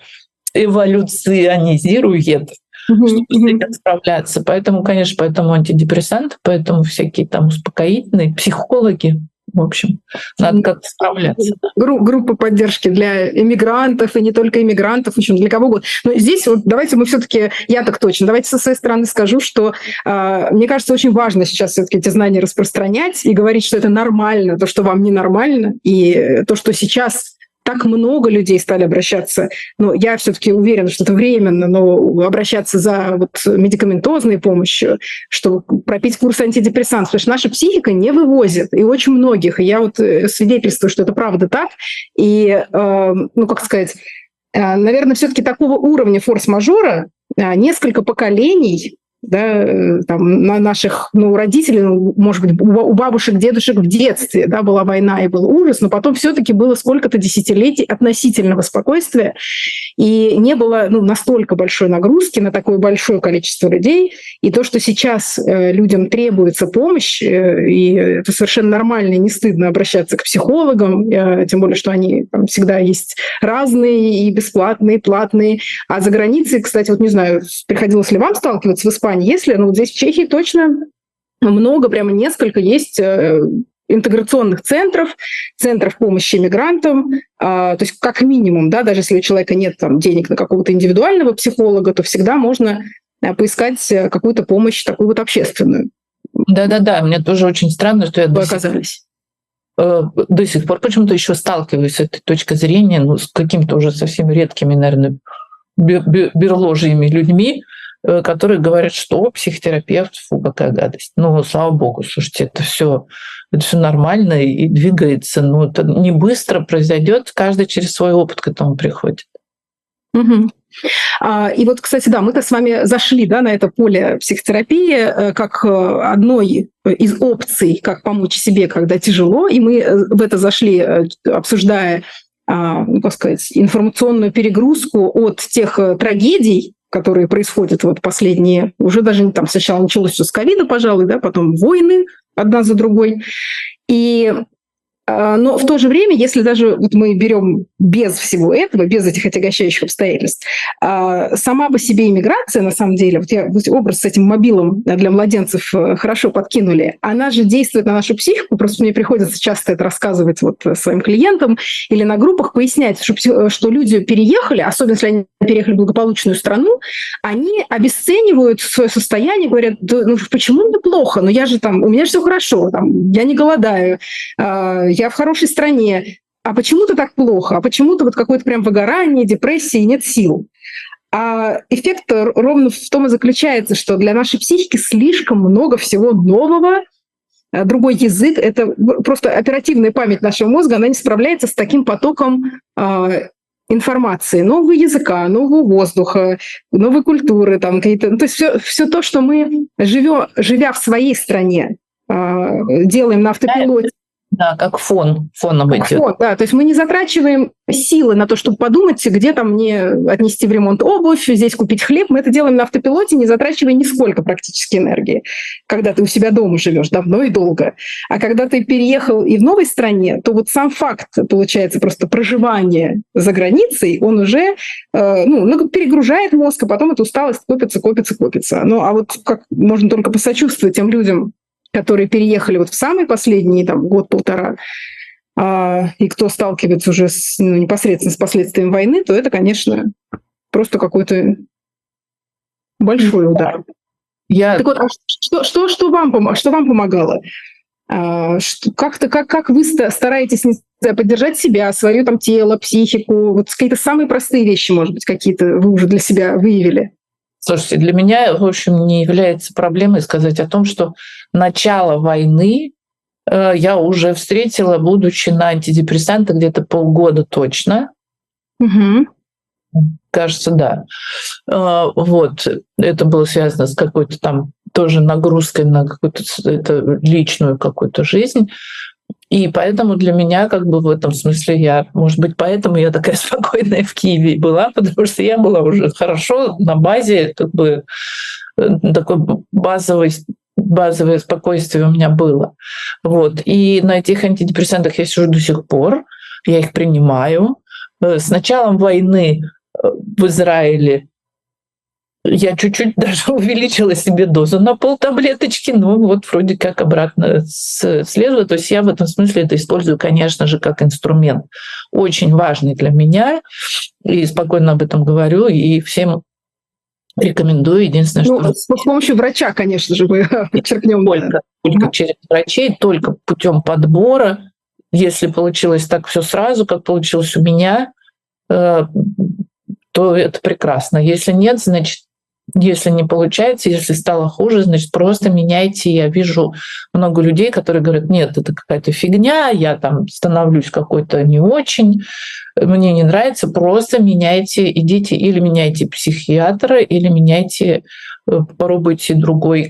эволюционизирует, чтобы с этим справляться. Поэтому, конечно, поэтому антидепрессанты, поэтому всякие там успокоительные, психологи. В общем, надо как-то справляться. Группа поддержки для иммигрантов, и не только иммигрантов, в общем, для кого угодно. Но здесь вот давайте мы все-таки, я так точно, давайте со своей стороны скажу, что мне кажется, очень важно сейчас все-таки эти знания распространять и говорить, что это нормально, то, что вам ненормально, и то, что сейчас так много людей стали обращаться. Но я все-таки уверена, что это временно, но обращаться за медикаментозной помощью, чтобы пропить курс антидепрессантов. Потому что наша психика не вывозит, и очень многих. И я свидетельствую, что это правда так. И, наверное, все-таки такого уровня форс-мажора несколько поколений, да, там, на наших родителей, может быть, у бабушек, дедушек в детстве, да, была война и был ужас, но потом все-таки было сколько-то десятилетий относительного спокойствия, и не было настолько большой нагрузки на такое большое количество людей. И то, что сейчас людям требуется помощь, и это совершенно нормально и не стыдно обращаться к психологам, тем более, что они там всегда есть разные, и бесплатные, и платные. А за границей, кстати, не знаю, приходилось ли вам сталкиваться в Испании, если, здесь в Чехии точно много, прямо несколько есть интеграционных центров помощи мигрантам, то есть как минимум, да, даже если у человека нет денег на какого-то индивидуального психолога, то всегда можно поискать какую-то помощь такую общественную. Да, мне тоже очень странно, что я Вы оказались. До сих пор почему-то еще сталкиваюсь с этой точки зрения, с какими-то уже совсем редкими, наверное, берложьими людьми, которые говорят, что психотерапевт, какая гадость. Слава богу, слушайте, это все нормально и двигается. Это не быстро произойдет, каждый через свой опыт к этому приходит. И кстати, да, мы-то с вами зашли, да, на это поле психотерапии как одной из опций, как помочь себе, когда тяжело, и мы в это зашли, обсуждая, информационную перегрузку от тех трагедий, которые происходят последние, уже даже сначала началось все с ковида, пожалуй, да, потом войны одна за другой. И Но в то же время, если даже вот мы берем без всего этого, без этих отягощающих обстоятельств, сама по себе иммиграция, на самом деле, вот образ с этим мобилом для младенцев хорошо подкинули, она же действует на нашу психику, просто мне приходится часто это рассказывать вот своим клиентам или на группах, пояснять, что люди переехали, особенно если они переехали в благополучную страну, они обесценивают свое состояние, говорят, да, ну почему мне плохо, ну я же там, у меня же все хорошо, там, я не голодаю, я в хорошей стране, а почему-то так плохо, а почему-то вот какое-то прям выгорание, депрессия, нет сил. А эффект ровно в том и заключается, что для нашей психики слишком много всего нового, другой язык, это просто оперативная память нашего мозга, она не справляется с таким потоком информации, нового языка, нового воздуха, новой культуры, там какие-то, то есть все то, что мы, живя в своей стране, делаем на автопилоте. Да, как фоном идет. Фон, да, то есть мы не затрачиваем силы на то, чтобы подумать, где там мне отнести в ремонт обувь, здесь купить хлеб. Мы это делаем на автопилоте, не затрачивая нисколько практически энергии, когда ты у себя дома живешь давно и долго. А когда ты переехал и в новой стране, то вот сам факт, получается, просто проживания за границей, он уже перегружает мозг, а потом эта усталость копится. Ну, а вот как можно только посочувствовать тем людям, которые переехали вот в самый последний год-полтора, и кто сталкивается уже непосредственно с последствиями войны, то это, конечно, просто какой-то большой удар. Так вот, что вам помогало? Как вы стараетесь поддержать себя, свое там тело, психику? Вот какие-то самые простые вещи, может быть, какие-то вы уже для себя выявили? Слушайте, для меня, в общем, не является проблемой сказать о том, что начало войны я уже встретила, будучи на антидепрессантах где-то полгода точно. Угу. Кажется, да. Вот. Это было связано с какой-то там тоже нагрузкой на какую-то личную какую-то жизнь. И поэтому для меня в этом смысле может быть, поэтому я такая спокойная в Киеве была, потому что я была уже хорошо на базе, такое базовое спокойствие у меня было. Вот. И на этих антидепрессантах я сижу до сих пор, я их принимаю. С началом войны в Израиле я чуть-чуть даже увеличила себе дозу на полтаблеточки, но вот вроде как обратно следует. То есть я в этом смысле это использую, конечно же, как инструмент. Очень важный для меня, и спокойно об этом говорю, и всем рекомендую. Единственное, что... С помощью врача, конечно же, мы подчеркнем. Только через врачей, только путем подбора. Если получилось так все сразу, как получилось у меня, то это прекрасно. Если нет, значит, если не получается, если стало хуже, значит, просто меняйте. Я вижу много людей, которые говорят, нет, это какая-то фигня, я там становлюсь какой-то не очень, мне не нравится, просто меняйте, идите или меняйте психиатра, или меняйте, попробуйте другие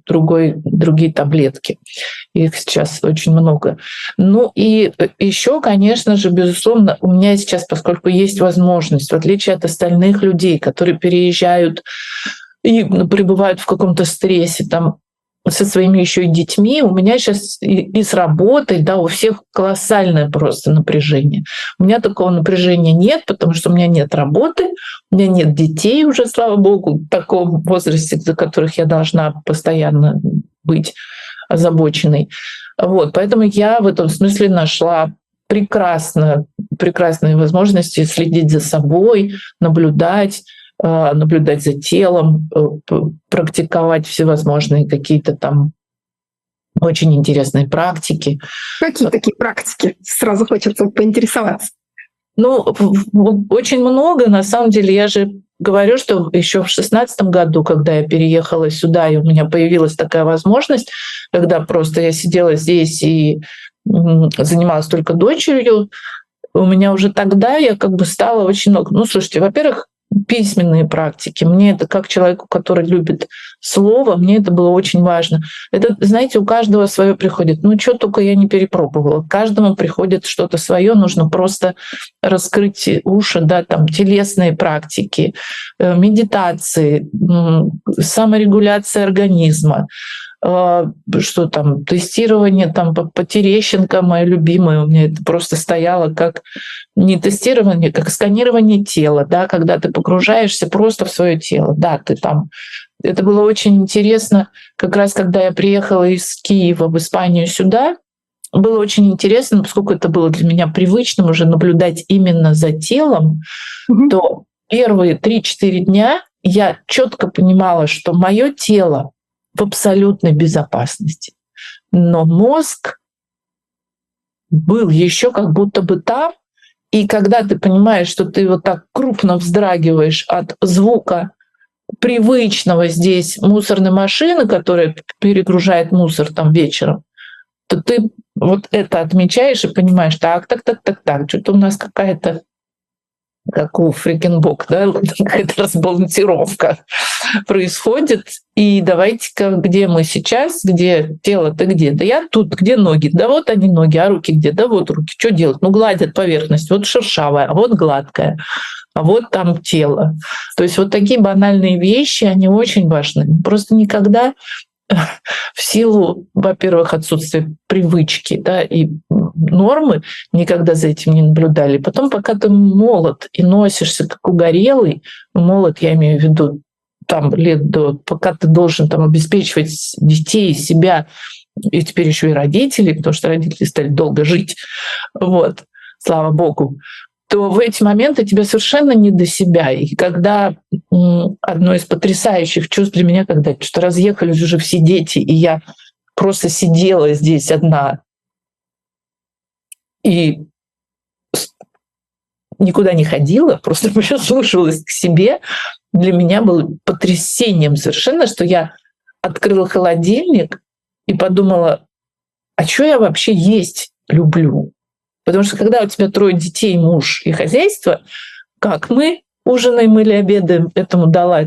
таблетки. Их сейчас очень много. Ну и еще, конечно же, безусловно, у меня сейчас, поскольку есть возможность, в отличие от остальных людей, которые переезжают и пребывают в каком-то стрессе, там, со своими еще и детьми, у меня сейчас и с работой, да, у всех колоссальное просто напряжение. У меня такого напряжения нет, потому что у меня нет работы, у меня нет детей уже, слава богу, в таком возрасте, за которых я должна постоянно быть озабоченной. Вот, поэтому я в этом смысле нашла прекрасные возможности следить за собой, наблюдать за телом, практиковать всевозможные какие-то там очень интересные практики. Какие такие практики? Сразу хочется поинтересоваться. Ну, очень много. На самом деле, я же говорю, что еще в 2016 году, когда я переехала сюда, и у меня появилась такая возможность, когда просто я сидела здесь и занималась только дочерью, у меня уже тогда я стала очень много. Ну, слушайте, во-первых, письменные практики. Мне это, как человеку, который любит слово, мне это было очень важно. Это, знаете, у каждого свое приходит. Ну, что только я не перепробовала. Каждому приходит что-то свое. Нужно просто раскрыть уши, да, там, телесные практики, медитации, саморегуляция организма, что там, тестирование там по Терещенко, моя любимая, у меня это просто стояло как не тестирование, как сканирование тела, да, когда ты погружаешься просто в свое тело, да, ты там. Это было очень интересно, как раз когда я приехала из Киева в Испанию сюда, было очень интересно, поскольку это было для меня привычным уже наблюдать именно за телом, то первые 3-4 дня я четко понимала, что мое тело в абсолютной безопасности, но мозг был еще как будто бы там, и когда ты понимаешь, что ты вот так крупно вздрагиваешь от звука привычного здесь мусорной машины, которая перегружает мусор там вечером, то ты вот это отмечаешь и понимаешь, так, что-то у нас какая-то, как у Фрикенбок, да, какая-то разбалансировка происходит. И давайте-ка, где мы сейчас, где тело-то где? Да я тут, где ноги? Да вот они ноги, а руки где? Да вот руки. Что делать? Ну, гладят поверхность, вот шершавая, а вот гладкая, а вот там тело. То есть вот такие банальные вещи, они очень важны. Просто никогда в силу, во-первых, отсутствия привычки, да, и нормы, никогда за этим не наблюдали. Потом, пока ты молод и носишься как угорелый, молод, я имею в виду, там лет до, пока ты должен там обеспечивать детей, себя, и теперь еще и родителей, потому что родители стали долго жить, вот, слава богу, то в эти моменты тебе совершенно не до себя. И когда одно из потрясающих чувств для меня, когда что разъехались уже все дети, и я просто сидела здесь одна и никуда не ходила, просто прислушивалась к себе, для меня было потрясением совершенно, что я открыла холодильник и подумала, а что я вообще есть люблю? Потому что когда у тебя 3 детей, муж и хозяйство, как мы ужинаем или обедаем, этому дала,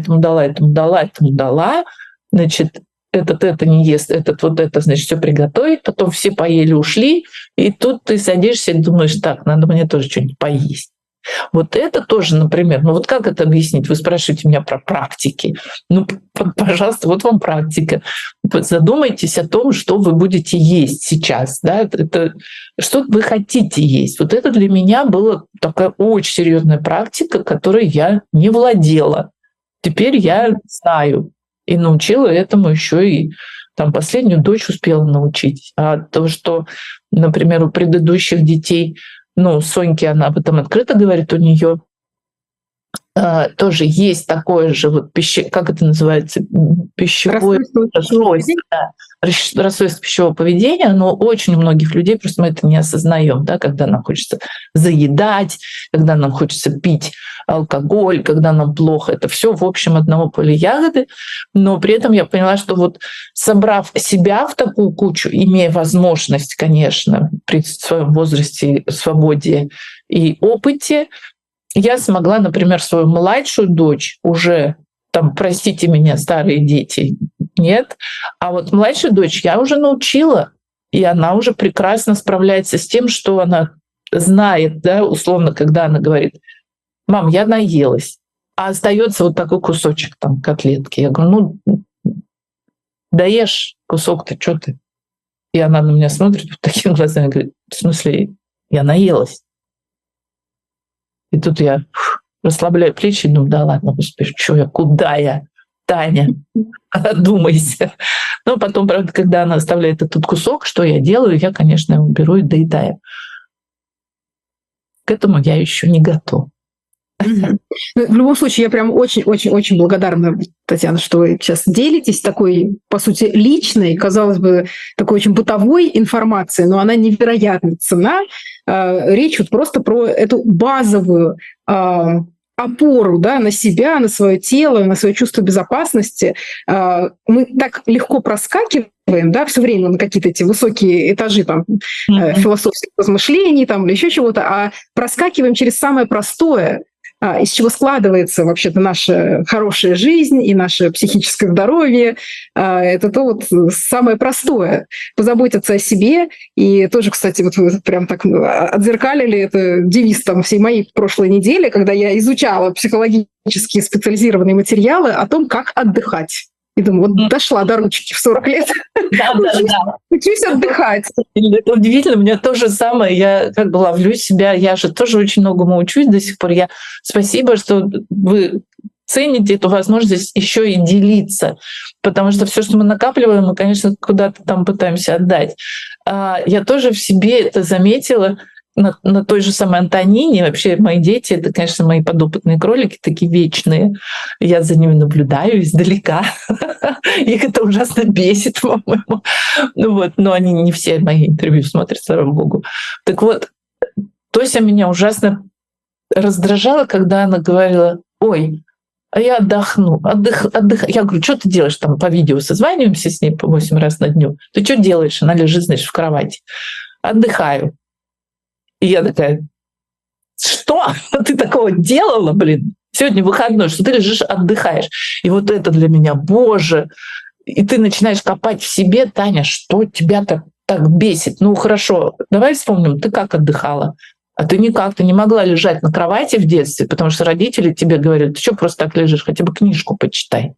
значит, этот это не ест, этот вот это, значит, все приготовить, потом все поели, ушли, и тут ты садишься и думаешь, так, надо мне тоже что-нибудь поесть. Вот это тоже, например, ну вот как это объяснить? Вы спрашиваете меня про практики. Ну, пожалуйста, вот вам практика. Задумайтесь о том, что вы будете есть сейчас. Да? Это, что вы хотите есть. Вот это для меня была такая очень серьезная практика, которой я не владела. Теперь я знаю и научила этому еще и там последнюю дочь успела научить. А то, что, например, у предыдущих детей, ну, Соньки, она об этом открыто говорит, у нее тоже есть такое же, вот как это называется, пищевое расстройство, да, расстройство пищевого поведения, но очень у многих людей просто мы это не осознаем, да, когда нам хочется заедать, когда нам хочется пить алкоголь, когда нам плохо, это все в общем одного поля ягоды, но при этом я поняла, что вот собрав себя в такую кучу, имея возможность, конечно, при своем возрасте, свободе и опыте, я смогла, например, свою младшую дочь уже, там, простите меня, старые дети, нет, а вот младшую дочь я уже научила, и она уже прекрасно справляется с тем, что она знает, да, условно, когда она говорит, мам, я наелась, а остается вот такой кусочек там котлетки. Я говорю, ну, доешь кусок-то, что ты? И она на меня смотрит вот такими глазами, говорит, в смысле, я наелась. И тут я расслабляю плечи и думаю, да ладно, господи, что я, куда я, Таня, одумайся. Но потом, правда, когда она оставляет этот кусок, что я делаю, я, конечно, его беру и доедаю. К этому я еще не готова. В любом случае, я прям очень-очень-очень благодарна, Татьяна, что вы сейчас делитесь такой, по сути, личной, казалось бы, такой очень бытовой информацией, но она невероятно ценна. Речь вот просто про эту базовую опору, да, на себя, на свое тело, на свое чувство безопасности. Мы так легко проскакиваем, да, все время на какие-то эти высокие этажи там, философских размышлений там, или еще чего-то, а проскакиваем через самое простое, из чего складывается вообще-то наша хорошая жизнь и наше психическое здоровье. Это то вот самое простое. Позаботиться о себе. И тоже, кстати, вот вы прям так отзеркалили это девиз там всей моей прошлой недели, когда я изучала психологические специализированные материалы о том, как отдыхать. И думаю, вот дошла до ручки в 40 лет. Да. Учусь отдыхать. Это удивительно, у меня то же самое. Я как бы ловлю себя, я же тоже очень многому учусь до сих пор. Спасибо, что вы цените эту возможность еще и делиться, потому что все, что мы накапливаем, мы, конечно, куда-то там пытаемся отдать. Я тоже в себе это заметила на той же самой Антонине. Вообще мои дети — это, конечно, мои подопытные кролики, такие вечные. Я за ними наблюдаю издалека. Их это ужасно бесит, по-моему. Но они не все мои интервью смотрят, слава богу. Так вот, Тося меня ужасно раздражала, когда она говорила: ой, а я отдохну, отдых. Я говорю: что ты делаешь там по видео? Созваниваемся с ней по 8 раз на дню. Ты что делаешь? Она лежит, значит, в кровати. Отдыхаю. И я такая: что? Ты такого делала, блин? Сегодня выходной, что ты лежишь, отдыхаешь. И вот это для меня, боже. И ты начинаешь копать в себе: Таня, что тебя так бесит? Ну хорошо, давай вспомним, ты как отдыхала? А ты никак, ты не могла лежать на кровати в детстве, потому что родители тебе говорят: ты что просто так лежишь, хотя бы книжку почитай.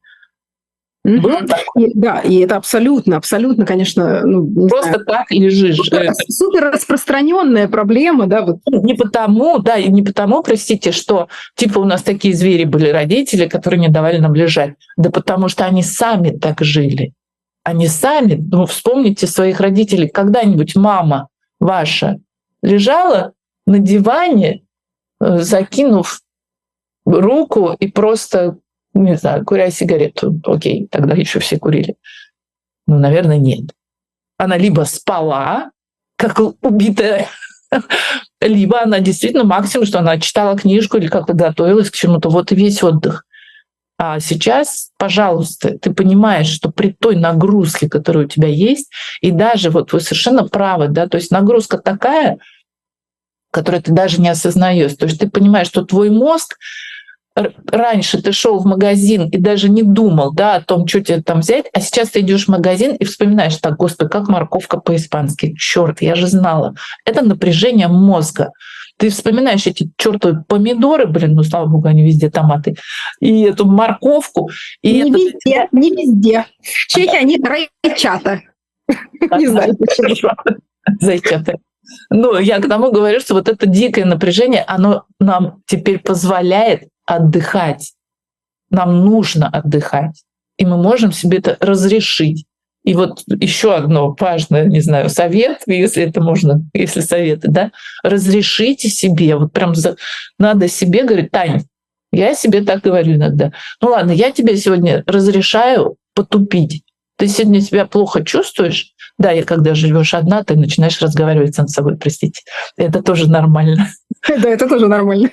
Да, и это абсолютно, конечно, просто так лежишь. Супер распространенная проблема, да, вот. Не потому, простите, что типа у нас такие звери были родители, которые не давали нам лежать, да потому что они сами так жили. Они сами, вспомните своих родителей, когда-нибудь мама ваша лежала на диване, закинув руку и просто, не знаю, куря сигарету. Окей, тогда еще все курили. Наверное, нет. Она либо спала, как убитая, либо она действительно максимум, что она читала книжку или как-то готовилась к чему-то. Вот и весь отдых. А сейчас, пожалуйста, ты понимаешь, что при той нагрузке, которая у тебя есть, и даже вот вы совершенно правы, да, то есть нагрузка такая, которую ты даже не осознаешь. То есть ты понимаешь, что твой мозг, раньше ты шел в магазин и даже не думал, да, о том, что тебе там взять, а сейчас ты идешь в магазин и вспоминаешь: так, господи, как морковка по-испански. Черт, я же знала. Это напряжение мозга. Ты вспоминаешь эти чертовы помидоры, блин, слава богу, они везде томаты, и эту морковку. И не везде. В Чехии они райчата. Не знаю почему. Зайчата. Я к тому говорю, что вот это дикое напряжение, оно нам теперь позволяет отдыхать. Нам нужно отдыхать. И мы можем себе это разрешить. И вот еще одно важное, не знаю, совет, если это можно, если советы, да, разрешите себе, вот прям надо себе говорить: Таня, я себе так говорю иногда: ладно, я тебе сегодня разрешаю потупить. Ты сегодня себя плохо чувствуешь? Да, и когда живешь одна, ты начинаешь разговаривать сам с собой, простите. Это тоже нормально. Да, это тоже нормально.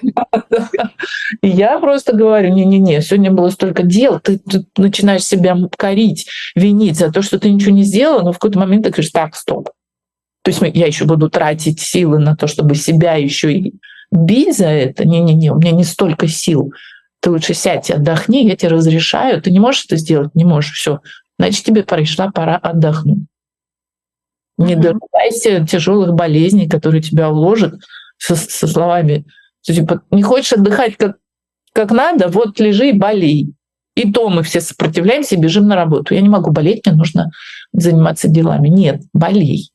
И я просто говорю: не-не-не, сегодня было столько дел, ты начинаешь себя корить, винить за то, что ты ничего не сделала, но в какой-то момент ты говоришь: так, стоп. То есть я еще буду тратить силы на то, чтобы себя еще и бить за это? Не-не-не, у меня не столько сил. Ты лучше сядь и отдохни, я тебе разрешаю. Ты не можешь это сделать? Не можешь, все. Значит, тебе пришла пора отдохнуть. Не дожидайся тяжелых болезней, которые тебя уложат со словами: типа, не хочешь отдыхать как надо, вот лежи и болей. И то мы все сопротивляемся и бежим на работу. Я не могу болеть, мне нужно заниматься делами. Нет, болей.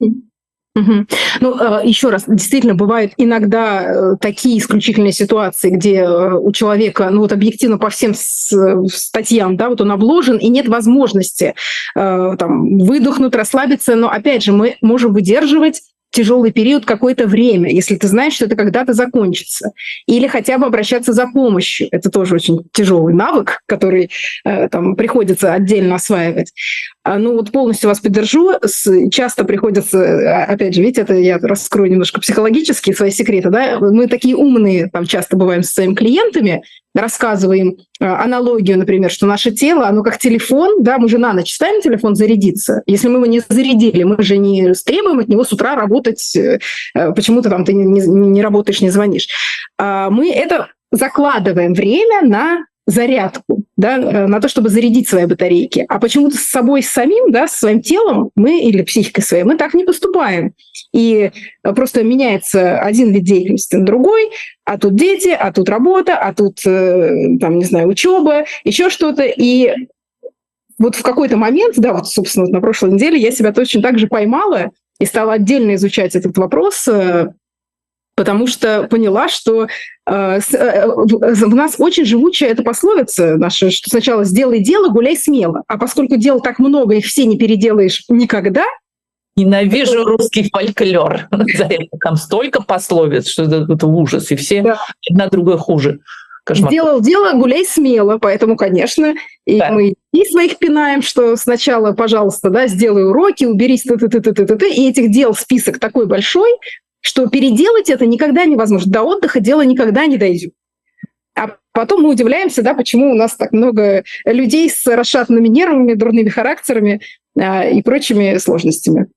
Еще раз, действительно, бывают иногда такие исключительные ситуации, где у человека, объективно по всем статьям, да, вот он обложен, и нет возможности выдохнуть, расслабиться, но, опять же, мы можем выдерживать тяжелый период какое-то время, если ты знаешь, что это когда-то закончится. Или хотя бы обращаться за помощью. Это тоже очень тяжелый навык, который приходится отдельно осваивать. Полностью вас поддержу. Часто приходится, опять же, видите, это я раскрою немножко психологические свои секреты, да? Мы такие умные часто бываем со своими клиентами, рассказываем аналогию, например, что наше тело, оно как телефон, да, мы же на ночь ставим телефон зарядиться. Если мы его не зарядили, мы же не требуем от него с утра работать, почему-то ты не работаешь, не звонишь. Мы это закладываем время на зарядку, да, на то, чтобы зарядить свои батарейки. А почему-то с собой самим, да, с своим телом мы или психикой своей, мы так не поступаем. И просто меняется один вид деятельности на другой, а тут дети, а тут работа, а тут, учеба, еще что-то. И вот в какой-то момент, да, вот, собственно, вот на прошлой неделе я себя точно так же поймала и стала отдельно изучать этот вопрос, потому что поняла, что в нас очень живучая эта пословица наша, что сначала сделай дело, гуляй смело. А поскольку дел так много, их все не переделаешь никогда. Ненавижу русский фольклор. Там столько пословиц, что это ужас, и все одна другой хуже. Кошмар. Сделал дело, гуляй смело. Поэтому, конечно, и мы и своих пинаем, что сначала, пожалуйста, да, сделай уроки, уберись, и этих дел список такой большой, что переделать это никогда невозможно. До отдыха дело никогда не дойдет. А потом мы удивляемся, да, почему у нас так много людей с расшатанными нервами, дурными характерами и прочими сложностями.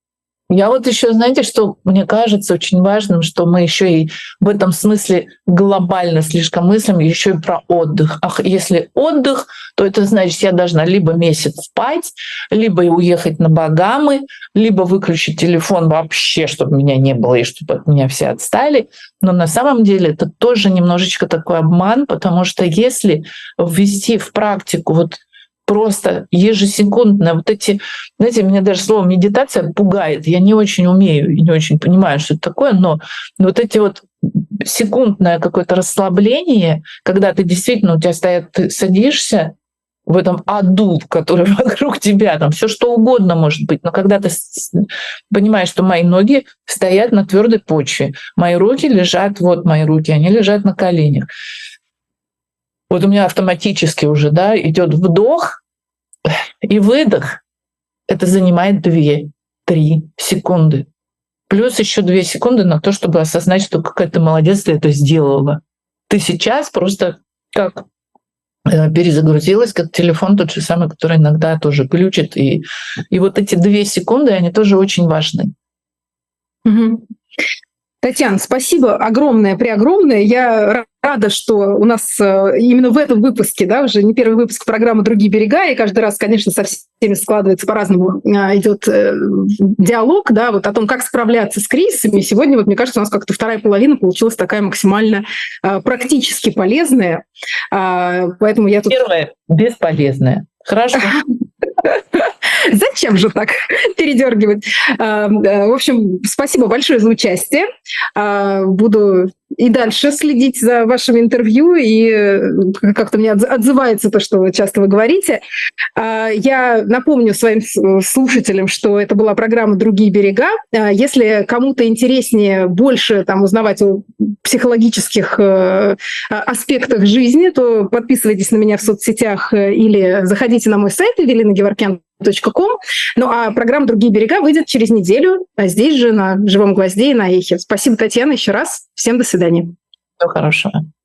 Я вот еще, знаете, что мне кажется очень важным, что мы еще и в этом смысле глобально слишком мыслим еще и про отдых. Ах, если отдых, то это значит, я должна либо месяц спать, либо уехать на Багамы, либо выключить телефон вообще, чтобы меня не было и чтобы от меня все отстали. Но на самом деле это тоже немножечко такой обман, потому что если ввести в практику вот просто ежесекундно вот эти, знаете, меня даже слово медитация пугает. Я не очень умею и не очень понимаю, что это такое, но вот эти вот секундное какое-то расслабление, когда ты действительно, у тебя стоят, ты садишься в этом аду, который вокруг тебя, там все что угодно может быть, но когда ты понимаешь, что мои ноги стоят на твердой почве, мои руки лежат, вот мои руки, они лежат на коленях. Вот у меня автоматически уже, да, идет вдох и выдох. Это занимает 2-3 секунды. Плюс еще 2 секунды на то, чтобы осознать, что какая ты молодец, ты это сделала. Ты сейчас просто как перезагрузилась, как телефон тот же самый, который иногда тоже глючит. И вот эти 2 секунды, они тоже очень важны. Угу. Татьяна, спасибо огромное, преогромное. Я рада, что у нас именно в этом выпуске, да, уже не первый выпуск программы «Другие берега», и каждый раз, конечно, со всеми складывается по-разному, идет диалог, да, вот о том, как справляться с кризисами. Сегодня, вот, мне кажется, у нас как-то вторая половина получилась такая максимально практически полезная. Поэтому я тут... Первая бесполезная. Хорошо. Зачем же так передергивать? В общем, спасибо большое за участие. Буду и дальше следить за вашими интервью, и как-то мне отзывается то, что часто вы говорите. Я напомню своим слушателям, что это была программа «Другие берега». Если кому-то интереснее больше там узнавать о психологических аспектах жизни, то подписывайтесь на меня в соцсетях или заходите на мой сайт evelinagevorkyan.com. Ну а программа «Другие берега» выйдет через неделю, здесь же на «Живом гвозде» и на Эхе. Спасибо, Татьяна, еще раз. Всем до свидания. Всего хорошего.